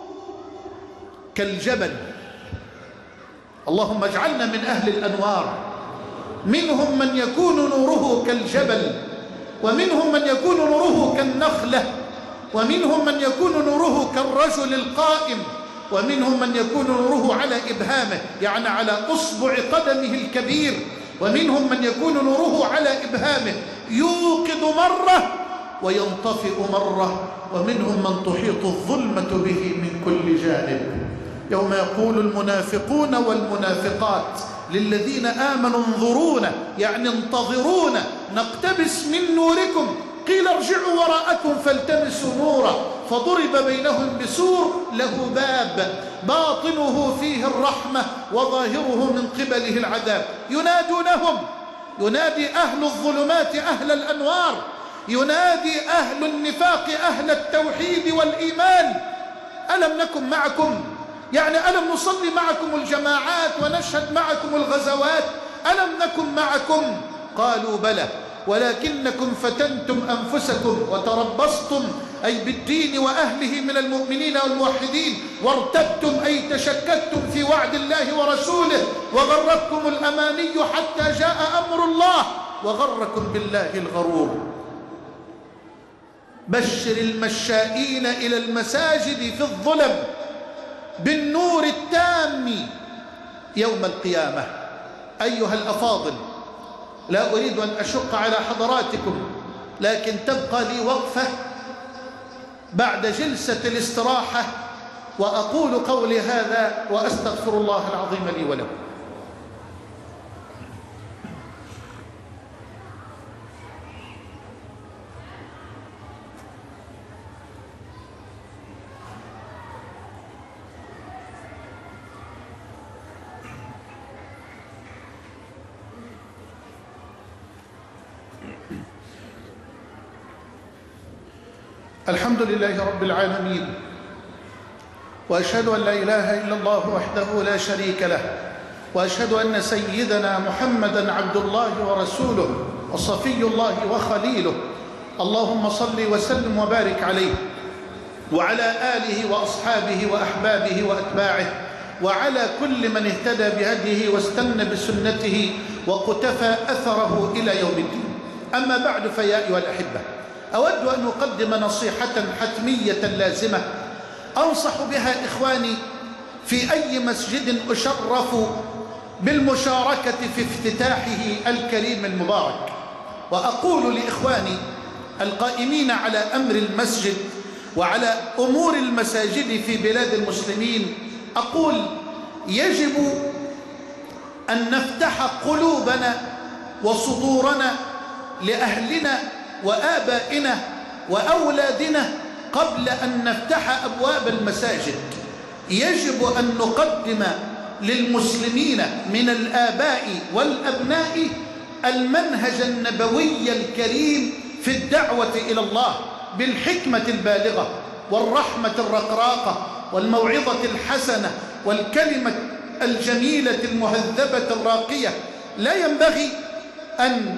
A: كالجبل. اللهم اجعلنا من أهل الأنوار. منهم من يكون نوره كالجبل، ومنهم من يكون نوره كالنخلة، ومنهم من يكون نوره كالرجل القائم، ومنهم من يكون نوره على إبهامه، يعني على أصبع قدمه الكبير، ومنهم من يكون نوره على إبهامه يوقد مرة وينطفئ مرة، ومنهم من تحيط الظلمة به من كل جانب. يوم يقول المنافقون والمنافقات للذين آمنوا انظرونا، يعني انتظرونا نقتبس من نوركم، قيل ارجعوا وراءكم فالتمسوا نورا فضرب بينهم بسور له باب باطنه فيه الرحمة وظاهره من قبله العذاب. ينادونهم، ينادي أهل الظلمات أهل الأنوار، ينادي أهل النفاق أهل التوحيد والإيمان: ألم نكن معكم؟ يعني ألم نصلي معكم الجماعات ونشهد معكم الغزوات؟ ألم نكن معكم؟ قالوا بلى، ولكنكم فتنتم أنفسكم وتربصتم، أي بالدين وأهله من المؤمنين والموحدين، وارتبتم أي تشككتم في وعد الله ورسوله، وغرتكم الأماني حتى جاء أمر الله وغركم بالله الغرور. بشر المشائين إلى المساجد في الظلم بالنور التام يوم القيامة. أيها الأفاضل، لا أريد أن أشق على حضراتكم، لكن تبقى لي وقفة بعد جلسة الاستراحة، وأقول قولي هذا وأستغفر الله العظيم لي ولكم. الحمد لله رب العالمين، وأشهد أن لا إله إلا الله وحده لا شريك له، وأشهد أن سيدنا محمدًا عبد الله ورسوله وصفي الله وخليله. اللهم صل وسلم وبارك عليه وعلى آله وأصحابه وأحبابه وأتباعه، وعلى كل من اهتدى بهديه واستنى بسنته وقتفى أثره إلى يوم الدين. أما بعد، فيا أيها الأحبة، أود أن أقدم نصيحة حتمية لازمة أنصح بها إخواني في أي مسجد أشرف بالمشاركة في افتتاحه الكريم المبارك. وأقول لإخواني القائمين على أمر المسجد وعلى أمور المساجد في بلاد المسلمين، أقول: يجب أن نفتح قلوبنا وصدورنا لأهلنا وآبائنا وأولادنا قبل أن نفتح أبواب المساجد. يجب أن نقدم للمسلمين من الآباء والأبناء المنهج النبوي الكريم في الدعوة إلى الله بالحكمة البالغة والرحمة الرقراقة والموعظة الحسنة والكلمة الجميلة المهذبة الراقية. لا ينبغي أن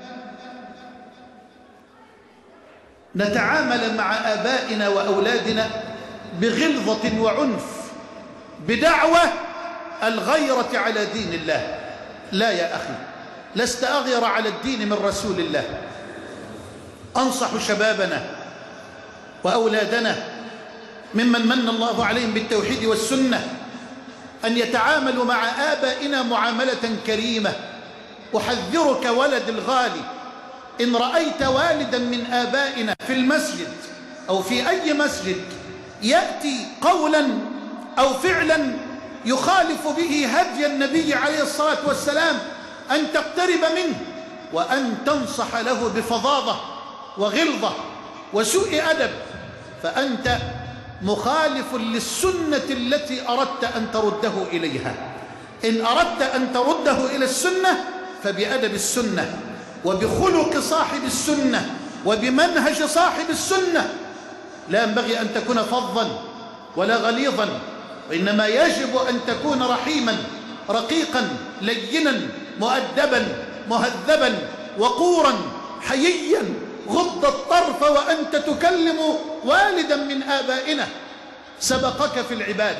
A: نتعامل مع آبائنا وأولادنا بغلظة وعنف بدعوة الغيرة على دين الله. لا يا أخي، لست أغير على الدين من رسول الله. أنصح شبابنا وأولادنا ممن من الله عليهم بالتوحيد والسنة أن يتعاملوا مع آبائنا معاملة كريمة. أحذرك ولد الغالي، إن رأيت والدا من آبائنا في المسجد أو في أي مسجد يأتي قولا أو فعلا يخالف به هدي النبي عليه الصلاة والسلام، أن تقترب منه وأن تنصح له بفظاظة وغلظة وسوء أدب، فأنت مخالف للسنة التي أردت أن ترده إليها. إن أردت أن ترده إلى السنة فبأدب السنة وبخلق صاحب السنة وبمنهج صاحب السنة. لا ينبغي أن تكون فظا ولا غليظا، وإنما يجب أن تكون رحيما رقيقا لينا مؤدبا مهذبا وقورا حييا. غض الطرف وأنت تكلم والدا من آبائنا سبقك في العبادة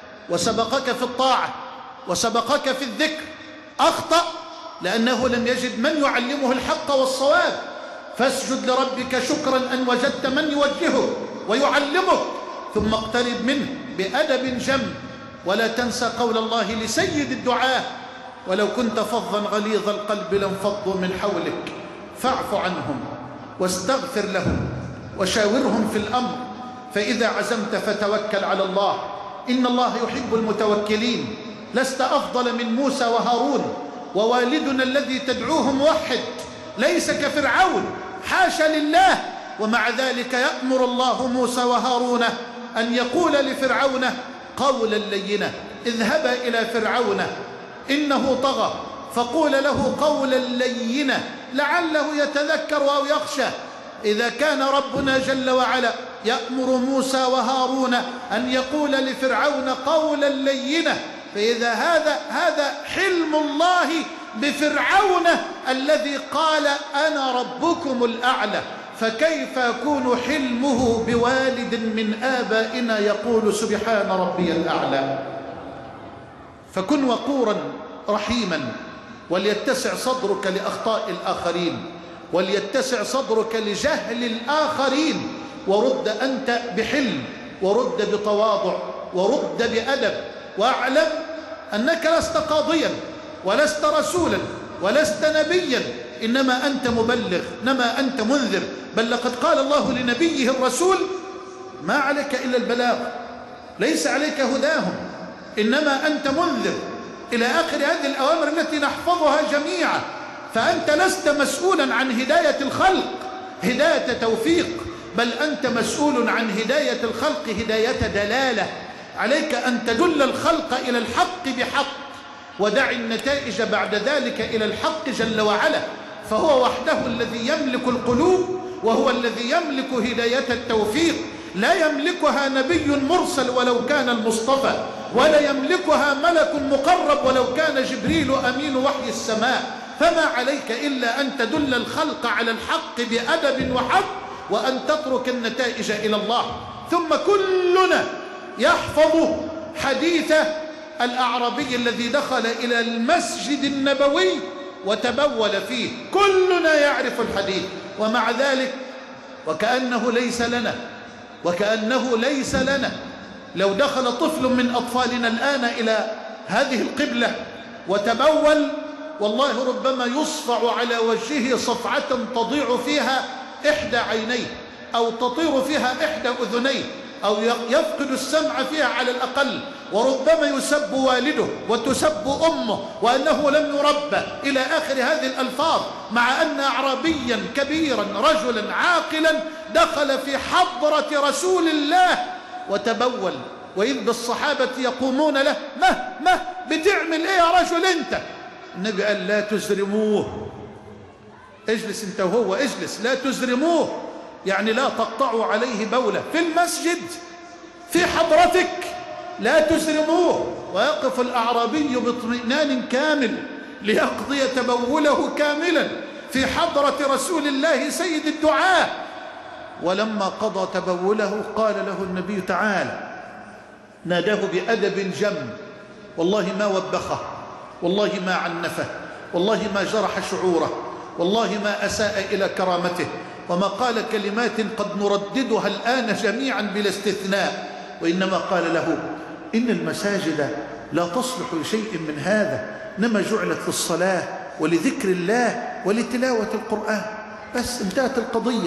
A: وسبقك في الطاعة وسبقك في الذكر، أخطأ لأنه لم يجد من يعلمه الحق والصواب، فاسجد لربك شكرا أن وجدت من يوجهه ويعلمك، ثم اقترب منه بأدب جم. ولا تنسى قول الله لسيد الدعاة: ولو كنت فظا غليظ القلب لانفضوا من حولك فاعف عنهم واستغفر لهم وشاورهم في الأمر، فإذا عزمت فتوكل على الله، إن الله يحب المتوكلين. لست أفضل من موسى وهارون، ووالدنا الذي تدعوه موحد ليس كفرعون، حاشا لله، ومع ذلك يأمر الله موسى وهارون أن يقول لفرعون قولا لينا: اذهبا إلى فرعون إنه طغى فقول له قولا لينا لعله يتذكر أو يخشى. إذا كان ربنا جل وعلا يأمر موسى وهارون أن يقول لفرعون قولا لينا، فإذا هذا هذا حلم الله بفرعون الذي قال أنا ربكم الأعلى، فكيف يكون حلمه بوالد من آبائنا يقول سبحان ربي الأعلى؟ فكن وقورا رحيما، وليتسع صدرك لأخطاء الآخرين، وليتسع صدرك لجهل الآخرين، ورد أنت بحلم، ورد بتواضع، ورد بأدب، واعلم أنك لست قاضيا ولست رسولا ولست نبيا، إنما أنت مبلغ، إنما أنت منذر. بل لقد قال الله لنبيه الرسول: ما عليك إلا البلاغ، ليس عليك هداهم، إنما أنت منذر، إلى آخر هذه الأوامر التي نحفظها جميعا. فأنت لست مسؤولا عن هداية الخلق هداية توفيق، بل أنت مسؤول عن هداية الخلق هداية دلالة. عليك أن تدل الخلق إلى الحق بحق، ودع النتائج بعد ذلك إلى الحق جل وعلا، فهو وحده الذي يملك القلوب، وهو الذي يملك هداية التوفيق. لا يملكها نبي مرسل ولو كان المصطفى، ولا يملكها ملك مقرب ولو كان جبريل أمين وحي السماء. فما عليك إلا أن تدل الخلق على الحق بأدب وحق، وأن تترك النتائج إلى الله. ثم كلنا يحفظ حديث الأعرابي الذي دخل إلى المسجد النبوي وتبول فيه، كلنا يعرف الحديث، ومع ذلك وكأنه ليس لنا وكأنه ليس لنا لو دخل طفل من أطفالنا الآن إلى هذه القبلة وتبول، والله ربما يصفع على وجهه صفعة تضيع فيها إحدى عينيه أو تطير فيها إحدى أذنيه، أو يفقد السمع فيها على الأقل، وربما يسب والده وتسب أمه وأنه لم يربى إلى آخر هذه الألفاظ، مع أن أعرابيا كبيرا رجلا عاقلا دخل في حضرة رسول الله وتبول، وإذ بالصحابة يقومون له: ما ما بتعمل إيه يا رجل أنت؟ النبي قال: لا تزرموه، اجلس أنت وهو، اجلس، لا تزرموه، يعني لا تقطعوا عليه بولة في المسجد في حضرتك، لا تزرموه. ويقف الأعرابي باطمئنان كامل ليقضي تبوله كاملا في حضرة رسول الله سيد الدعاة. ولما قضى تبوله قال له النبي: تعالى. ناداه بأدب جم، والله ما وبخه، والله ما عنفه، والله ما جرح شعوره، والله ما أساء إلى كرامته، وما قال كلمات قد نرددها الآن جميعا بلا استثناء، وإنما قال له: إن المساجد لا تصلح لشيء من هذا، إنما جعلت للصلاة ولذكر الله ولتلاوة القرآن. بس انتهت القضية،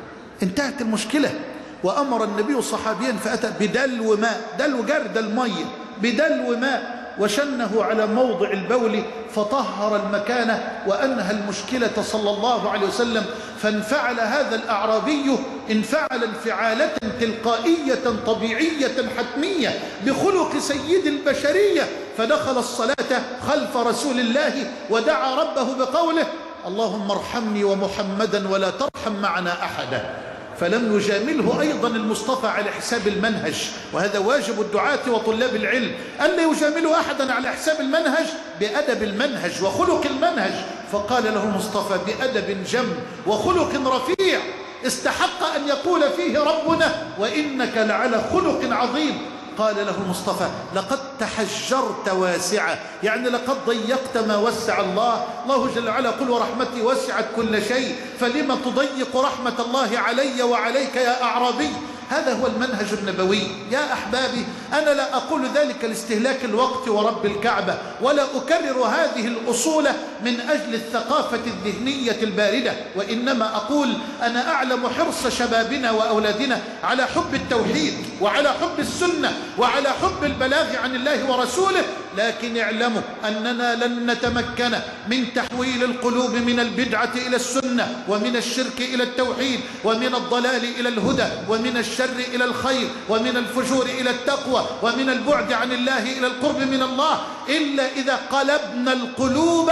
A: انتهت المشكلة. وأمر النبي صحابيا فأتى بدلو ماء، دلو جرد المية بدلو ماء، وشنه على موضع البول فطهر المكان وأنهى المشكلة صلى الله عليه وسلم. فانفعل هذا الأعرابي انفعل انفعالة تلقائية طبيعية حتمية بخلق سيد البشرية، فدخل الصلاة خلف رسول الله ودعا ربه بقوله: اللهم ارحمني ومحمدا ولا ترحم معنا أحدا. فلم يجامله أيضا المصطفى على حساب المنهج، وهذا واجب الدعاة وطلاب العلم، ألا يجاملوا أحدا على حساب المنهج، بأدب المنهج وخلق المنهج. فقال له المصطفى بأدب جم وخلق رفيع استحق أن يقول فيه ربنا: وإنك لعلى خلق عظيم. قال له المصطفى: لقد تحجرت واسعة، يعني لقد ضيقت ما وسع الله. الله جل وعلا قل: ورحمتي وسعت كل شيء، فلما تضيق رحمة الله علي وعليك يا أعرابي؟ هذا هو المنهج النبوي يا أحبابي. أنا لا أقول ذلك لاستهلاك الوقت ورب الكعبة، ولا أكرر هذه الأصول من أجل الثقافة الذهنية الباردة، وإنما أقول أنا أعلم حرص شبابنا وأولادنا على حب التوحيد وعلى حب السنة وعلى حب البلاغ عن الله ورسوله، لكن اعلموا أننا لن نتمكن من تحويل القلوب من البدعة إلى السنة، ومن الشرك إلى التوحيد، ومن الضلال إلى الهدى، ومن الشر إلى الخير، ومن الفجور إلى التقوى، ومن البعد عن الله إلى القرب من الله، إلا إذا قلبنا القلوب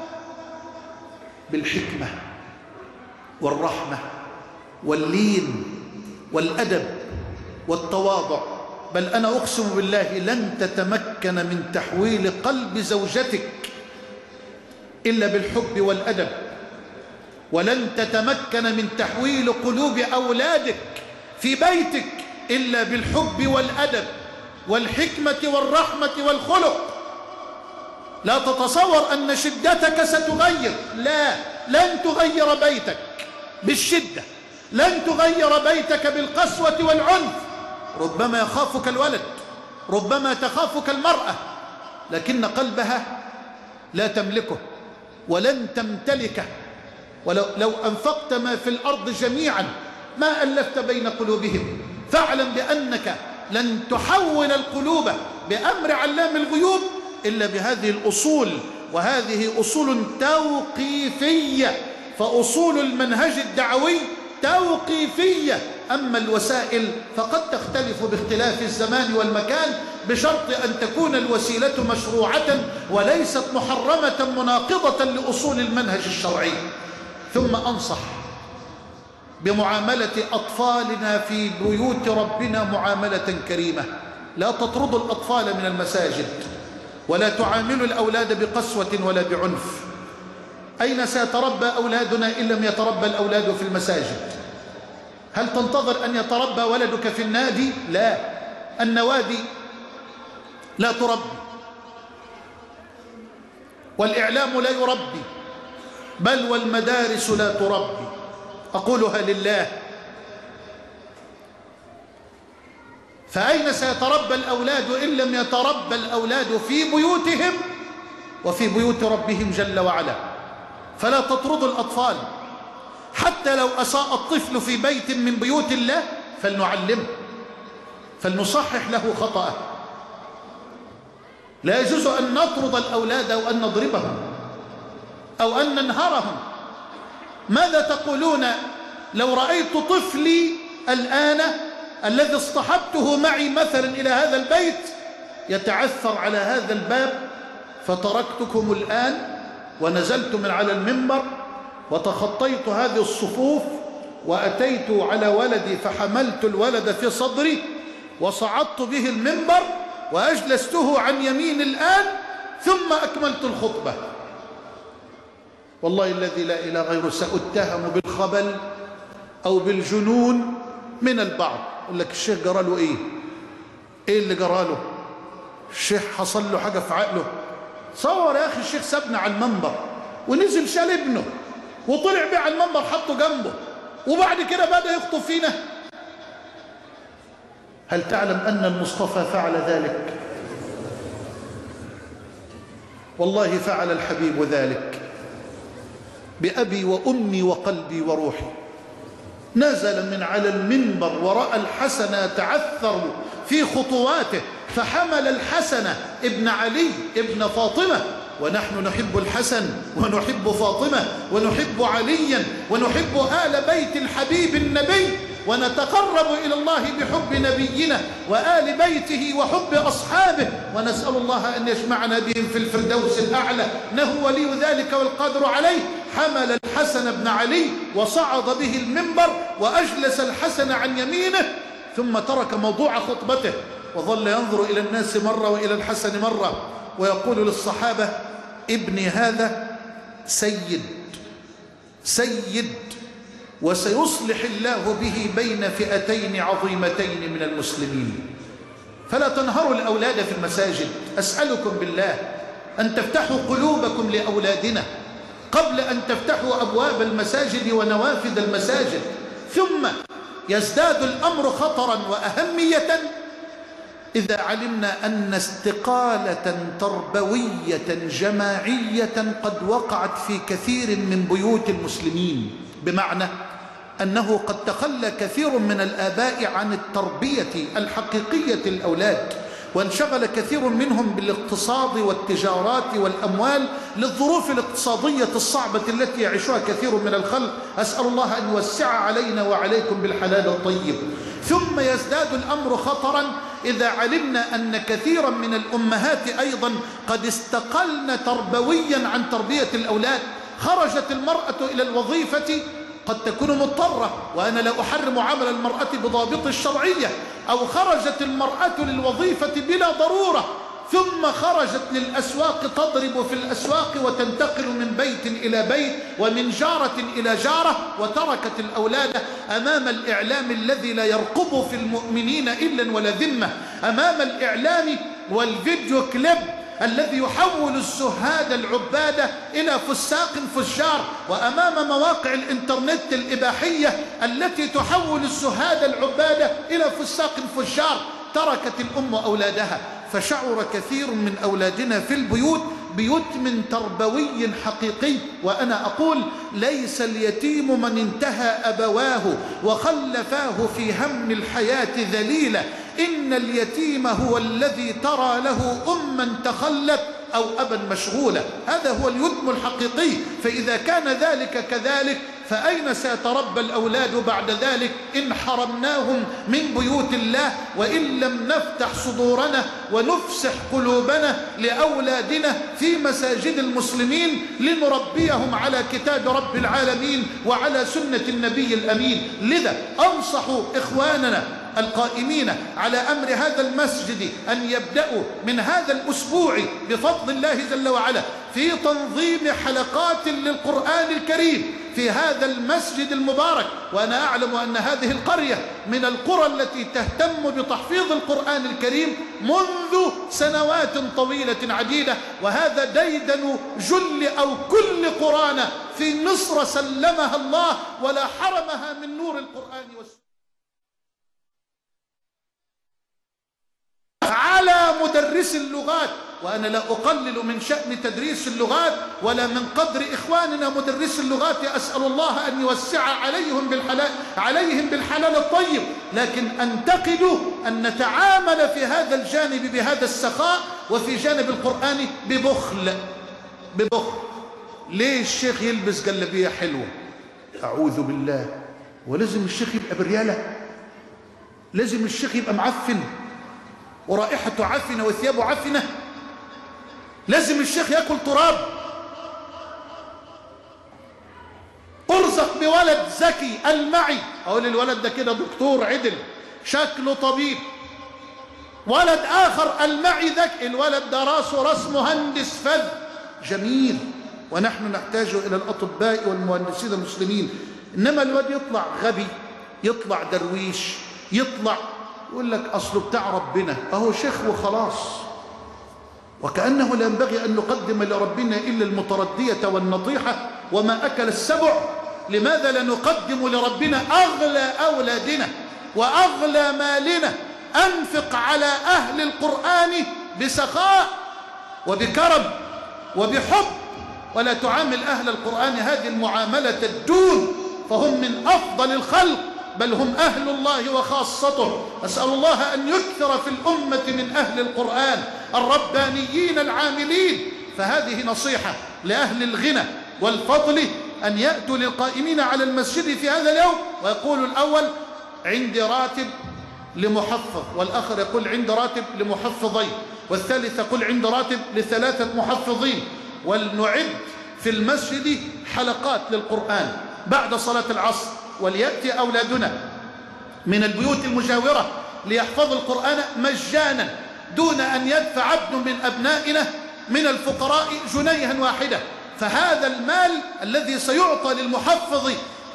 A: بالحكمة والرحمة واللين والأدب والتواضع. بل أنا أقسم بالله لن تتمكن من تحويل قلب زوجتك إلا بالحب والأدب، ولن تتمكن من تحويل قلوب أولادك في بيتك إلا بالحب والأدب والحكمة والرحمة والخلق. لا تتصور أن شدتك ستغير، لا، لن تغير بيتك بالشدة، لن تغير بيتك بالقسوة والعنف. ربما يخافك الولد، ربما تخافك المرأة، لكن قلبها لا تملكه ولن تمتلكه. ولو لو أنفقت ما في الأرض جميعا ما ألفت بين قلوبهم. فاعلم بأنك لن تحول القلوب بأمر علام الغيوب إلا بهذه الأصول، وهذه أصول توقيفية. فأصول المنهج الدعوي توقيفية، أما الوسائل فقد تختلف باختلاف الزمان والمكان، بشرط أن تكون الوسيلة مشروعة وليست محرمة مناقضة لأصول المنهج الشرعي. ثم أنصح بمعاملة أطفالنا في بيوت ربنا معاملة كريمة. لا تطردوا الأطفال من المساجد، ولا تعاملوا الأولاد بقسوة ولا بعنف. أين سيتربى أولادنا إن لم يتربى الأولاد في المساجد؟ هل تنتظر أن يتربى ولدك في النادي؟ لا، النوادي لا تربي، والإعلام لا يربي، بل والمدارس لا تربي. أقولها لله. فأين سيتربى الأولاد إن لم يتربى الأولاد في بيوتهم وفي بيوت ربهم جل وعلا؟ فلا تطردوا الأطفال، حتى لو أساء الطفل في بيت من بيوت الله فلنعلمه، فلنصحح له خطأه. لا يجوز أن نطرد الأولاد أو أن نضربهم أو أن ننهرهم. ماذا تقولون لو رأيت طفلي الآن الذي اصطحبته معي مثلا إلى هذا البيت يتعثر على هذا الباب، فتركتكم الآن ونزلت من على المنبر وتخطيت هذه الصفوف وأتيت على ولدي فحملت الولد في صدري وصعدت به المنبر وأجلسته عن يمين الآن ثم أكملت الخطبة، والله الذي لا إله غيره سأتهم بالخبل أو بالجنون من البعض. يقول لك الشيخ جرى له إيه؟ إيه اللي جرى له؟ الشيخ حصل له حاجة في عقله؟ صور يا أخي الشيخ سابنا على المنبر ونزل شال ابنه وطلع بيه على المنبر حطه جنبه وبعد كده بدأ يخطب فينا. هل تعلم أن المصطفى فعل ذلك؟ والله فعل الحبيب ذلك بأبي وأمي وقلبي وروحي. نزل من على المنبر ورأى الحسن يتعثر في خطواته فحمل الحسن ابن علي ابن فاطمة، ونحن نحب الحسن ونحب فاطمة ونحب عليا ونحب آل بيت الحبيب النبي، ونتقرب إلى الله بحب نبينا وآل بيته وحب أصحابه، ونسأل الله أن يجمعنا بهم في الفردوس الأعلى، إنه ولي ذلك والقادر عليه. حمل الحسن بن علي وصعد به المنبر وأجلس الحسن عن يمينه ثم ترك موضوع خطبته وظل ينظر إلى الناس مرة وإلى الحسن مرة ويقول للصحابة: ابني هذا سيد سيد وسيصلح الله به بين فئتين عظيمتين من المسلمين. فلا تنهروا الأولاد في المساجد. أسألكم بالله أن تفتحوا قلوبكم لأولادنا قبل أن تفتحوا أبواب المساجد ونوافذ المساجد. ثم يزداد الأمر خطرا وأهمية إذا علمنا أن استقالة تربوية جماعية قد وقعت في كثير من بيوت المسلمين، بمعنى أنه قد تخلى كثير من الآباء عن التربية الحقيقية للأولاد، وانشغل كثير منهم بالاقتصاد والتجارات والأموال للظروف الاقتصادية الصعبة التي يعيشها كثير من الخلق. أسأل الله أن يوسع علينا وعليكم بالحلال الطيب. ثم يزداد الأمر خطرا إذا علمنا أن كثيرا من الأمهات أيضا قد استقلن تربويا عن تربية الأولاد. خرجت المرأة إلى الوظيفة، قد تكون مضطرة وأنا لا أحرم عمل المرأة بضابط الشرعية، أو خرجت المرأة للوظيفة بلا ضرورة ثم خرجت للأسواق تضرب في الأسواق وتنتقل من بيت إلى بيت ومن جارة إلى جارة، وتركت الأولاد أمام الإعلام الذي لا يرقب في المؤمنين إلا ولا ذمة، أمام الإعلام والفيديو كليب الذي يحول الزهاد العبادة إلى فساق فجار، وأمام مواقع الإنترنت الإباحية التي تحول الزهاد العبادة إلى فساق فجار. تركت الأم أولادها، فشعر كثير من أولادنا في البيوت بيتم تربوي حقيقي. وأنا أقول: ليس اليتيم من انتهى أبواه وخلفاه في هم الحياة ذليلا، إن اليتيم هو الذي ترى له أما تخلت أو أبا مشغولا. هذا هو اليتم الحقيقي. فإذا كان ذلك كذلك فأين سيتربى الأولاد بعد ذلك إن حرمناهم من بيوت الله، وإن لم نفتح صدورنا ونفسح قلوبنا لأولادنا في مساجد المسلمين لنربيهم على كتاب رب العالمين وعلى سنة النبي الأمين. لذا أنصح إخواننا القائمين على أمر هذا المسجد أن يبدأوا من هذا الأسبوع بفضل الله جل وعلا في تنظيم حلقات للقرآن الكريم في هذا المسجد المبارك. وأنا أعلم أن هذه القرية من القرى التي تهتم بتحفيظ القرآن الكريم منذ سنوات طويلة عديدة، وهذا ديدن جل أو كل قرانا في مصر سلمها الله ولا حرمها من نور القرآن والسنة. على مدرس اللغات. وأنا لا أقلل من شأن تدريس اللغات ولا من قدر إخواننا مدرس اللغات، أسأل الله أن يوسع عليهم بالحلال عليهم بالحلال الطيب، لكن أنتقد أن نتعامل في هذا الجانب بهذا السخاء وفي جانب القرآن ببخل ببخل. ليه الشيخ يلبس جلابية حلوة؟ أعوذ بالله. ولازم الشيخ يبقى بريالة؟ لازم الشيخ يبقى معفن ورائحته عفنة وثيابه عفنة؟ لازم الشيخ يأكل تراب؟ أرزق بولد ذكي المعي، أقول الولد ده كده دكتور عدل شكله طبيب. ولد آخر المعي ذكي، الولد ده راسه راس مهندس فذ جميل، ونحن نحتاج إلى الأطباء والمهندسين المسلمين. إنما الولد يطلع غبي، يطلع درويش، يطلع يقول لك أصله بتاع ربنا، أهو شيخ وخلاص. وكأنه لا ينبغي أن نقدم لربنا إلا المتردية والنطيحة وما أكل السبع. لماذا لا نقدم لربنا أغلى أولادنا وأغلى مالنا؟ أنفق على أهل القرآن بسخاء وبكرم وبحب، ولا تعامل أهل القرآن هذه المعاملة الدون، فهم من أفضل الخلق، بل هم أهل الله وخاصته. أسأل الله أن يكثر في الأمة من أهل القرآن الربانيين العاملين. فهذه نصيحة لأهل الغنى والفضل أن يأتوا للقائمين على المسجد في هذا اليوم ويقول الأول عندي راتب لمحفظ، والآخر يقول عندي راتب لمحفظين، والثالث يقول عندي راتب لثلاثة محفظين. ولنعد في المسجد حلقات للقرآن بعد صلاة العصر، وليأتي أولادنا من البيوت المجاورة ليحفظوا القرآن مجانا دون أن يدفع عبد من أبنائنا من الفقراء جنيها واحدة. فهذا المال الذي سيعطى للمحفظ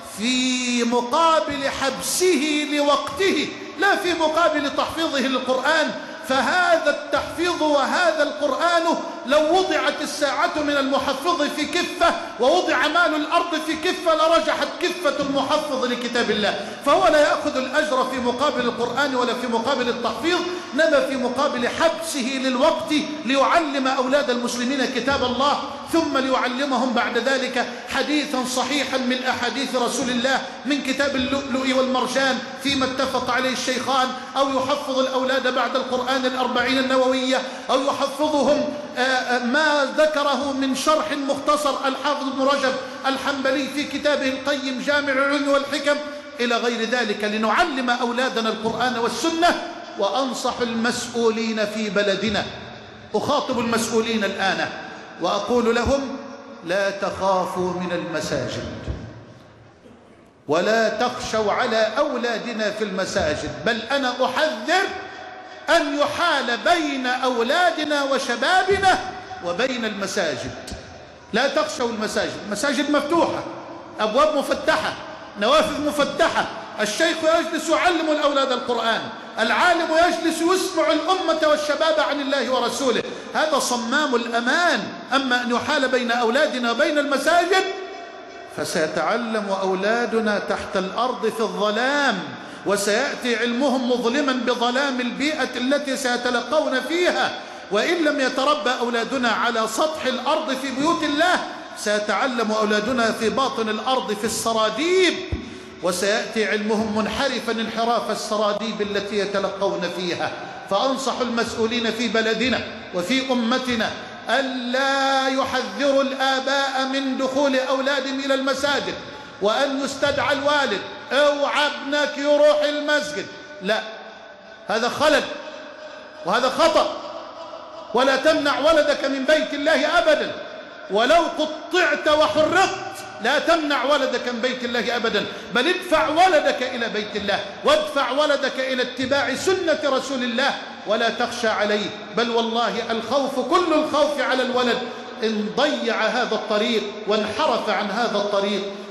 A: في مقابل حبسه لوقته، لا في مقابل تحفيظه للقرآن، فهذا التحفيظ وهذا القرآن لو وضعت الساعة من المحفظ في كفة ووضع مال الأرض في كفة لرجحت كفة المحفظ لكتاب الله. فهو لا يأخذ الأجر في مقابل القرآن ولا في مقابل التحفيظ، نما في مقابل حبسه للوقت ليعلم أولاد المسلمين كتاب الله، ثم ليعلمهم بعد ذلك حديثا صحيحا من أحاديث رسول الله من كتاب اللؤلؤ والمرجان فيما اتفق عليه الشيخان، أو يحفظ الأولاد بعد القرآن الأربعين النووية، أو يحفظهم ما ذكره من شرح مختصر الحافظ ابن رجب الحنبلي في كتابه القيم جامع العلوم والحكم إلى غير ذلك، لنعلم أولادنا القرآن والسنة. وأنصح المسؤولين في بلدنا، أخاطب المسؤولين الآن وأقول لهم لا تخافوا من المساجد ولا تخشوا على أولادنا في المساجد، بل أنا أحذر أن يحال بين أولادنا وشبابنا وبين المساجد. لا تخشوا المساجد، المساجد مفتوحة، أبواب مفتحة، نوافذ مفتحة، الشيخ يجلس يعلم الأولاد القرآن، العالم يجلس يسمع الأمة والشباب عن الله ورسوله، هذا صمام الأمان. أما أن يحال بين أولادنا وبين المساجد فسيتعلم أولادنا تحت الأرض في الظلام، وسيأتي علمهم مظلما بظلام البيئة التي سيتلقون فيها. وإن لم يتربى أولادنا على سطح الأرض في بيوت الله سيتعلم أولادنا في باطن الأرض في السراديب، وسيأتي علمهم منحرفا انحراف السراديب التي يتلقون فيها. فأنصح المسؤولين في بلدنا وفي أمتنا ألا يحذروا الآباء من دخول أولادهم إلى المساجد، وأن يستدعى الوالد اوعى ابنك يروح المسجد، لا، هذا خلل وهذا خطأ. ولا تمنع ولدك من بيت الله أبدا، ولو قطعت وحرقت لا تمنع ولدك من بيت الله أبدا، بل ادفع ولدك إلى بيت الله، وادفع ولدك إلى اتباع سنة رسول الله، ولا تخشى عليه. بل والله الخوف كل الخوف على الولد إن ضيع هذا الطريق وانحرف عن هذا الطريق.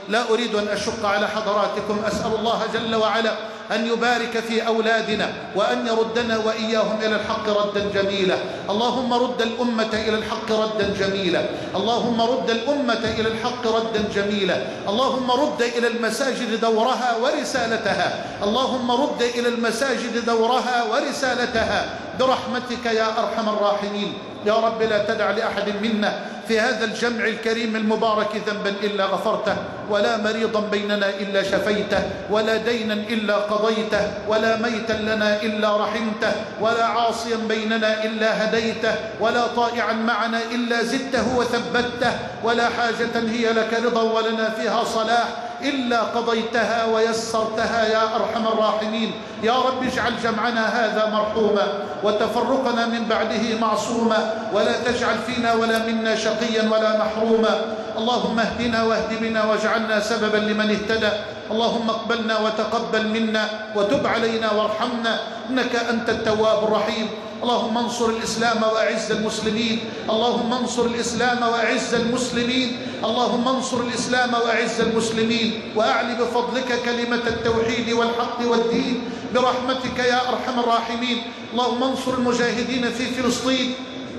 A: لا أريد أن أشق على حضراتكم. أسأل الله جل وعلا أن يبارك في أولادنا وأن يردنا وإياهم إلى الحق ردا جميلا. اللهم رد الأمة إلى الحق ردا جميلا. اللهم رد الأمة إلى الحق ردا جميلا. اللهم رد إلى المساجد دورها ورسالتها. اللهم رد إلى المساجد دورها ورسالتها برحمتك يا أرحم الراحمين. يا رب لا تدع لأحد منا في هذا الجمع الكريم المبارك ذنبا إلا غفرته، ولا مريضا بيننا إلا شفيته، ولا دينا إلا قضيته، ولا ميتا لنا إلا رحمته، ولا عاصيا بيننا إلا هديته، ولا طائعا معنا إلا زدته وثبته، ولا حاجة هي لك رضا ولنا فيها صلاح إلا قضيتها ويسرتها يا أرحم الراحمين. يا رب اجعل جمعنا هذا مرحوما وتفرقنا من بعده معصوما، ولا تجعل فينا ولا منا شقيا ولا محروما. اللهم اهدنا واهد بنا واجعلنا سببا لمن اهتدى. اللهم اقبلنا وتقبل منا وتب علينا وارحمنا إنك أنت التواب الرحيم. اللهم انصر الإسلام وأعز المسلمين. اللهم انصر الإسلام وأعز المسلمين. اللهم انصر الإسلام وأعز المسلمين، وأعل بفضلك كلمة التوحيد والحق والدين برحمتك يا أرحم الراحمين. اللهم انصر المجاهدين في فلسطين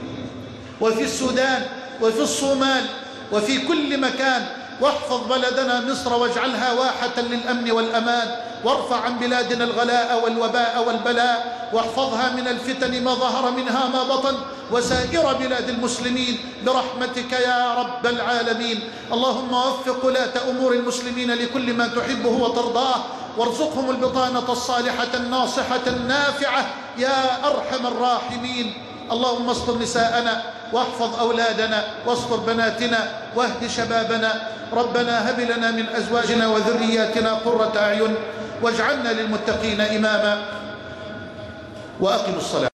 A: وفي السودان وفي الصومال وفي كل مكان، واحفظ بلدنا مصر واجعلها واحة للأمن والأمان، وارفع عن بلادنا الغلاء والوباء والبلاء، واحفظها من الفتن ما ظهر منها ما بطن، وسائر بلاد المسلمين برحمتك يا رب العالمين. اللهم وفق ولاة أمور المسلمين لكل ما تحبه وترضاه، وارزقهم البطانة الصالحة الناصحة النافعة يا أرحم الراحمين. اللهم استر نساءنا واحفظ أولادنا واستر بناتنا واهد شبابنا. ربنا هب لنا من أزواجنا وذرياتنا قرة أعين واجعلنا للمتقين إماما. وأقم الصلاة.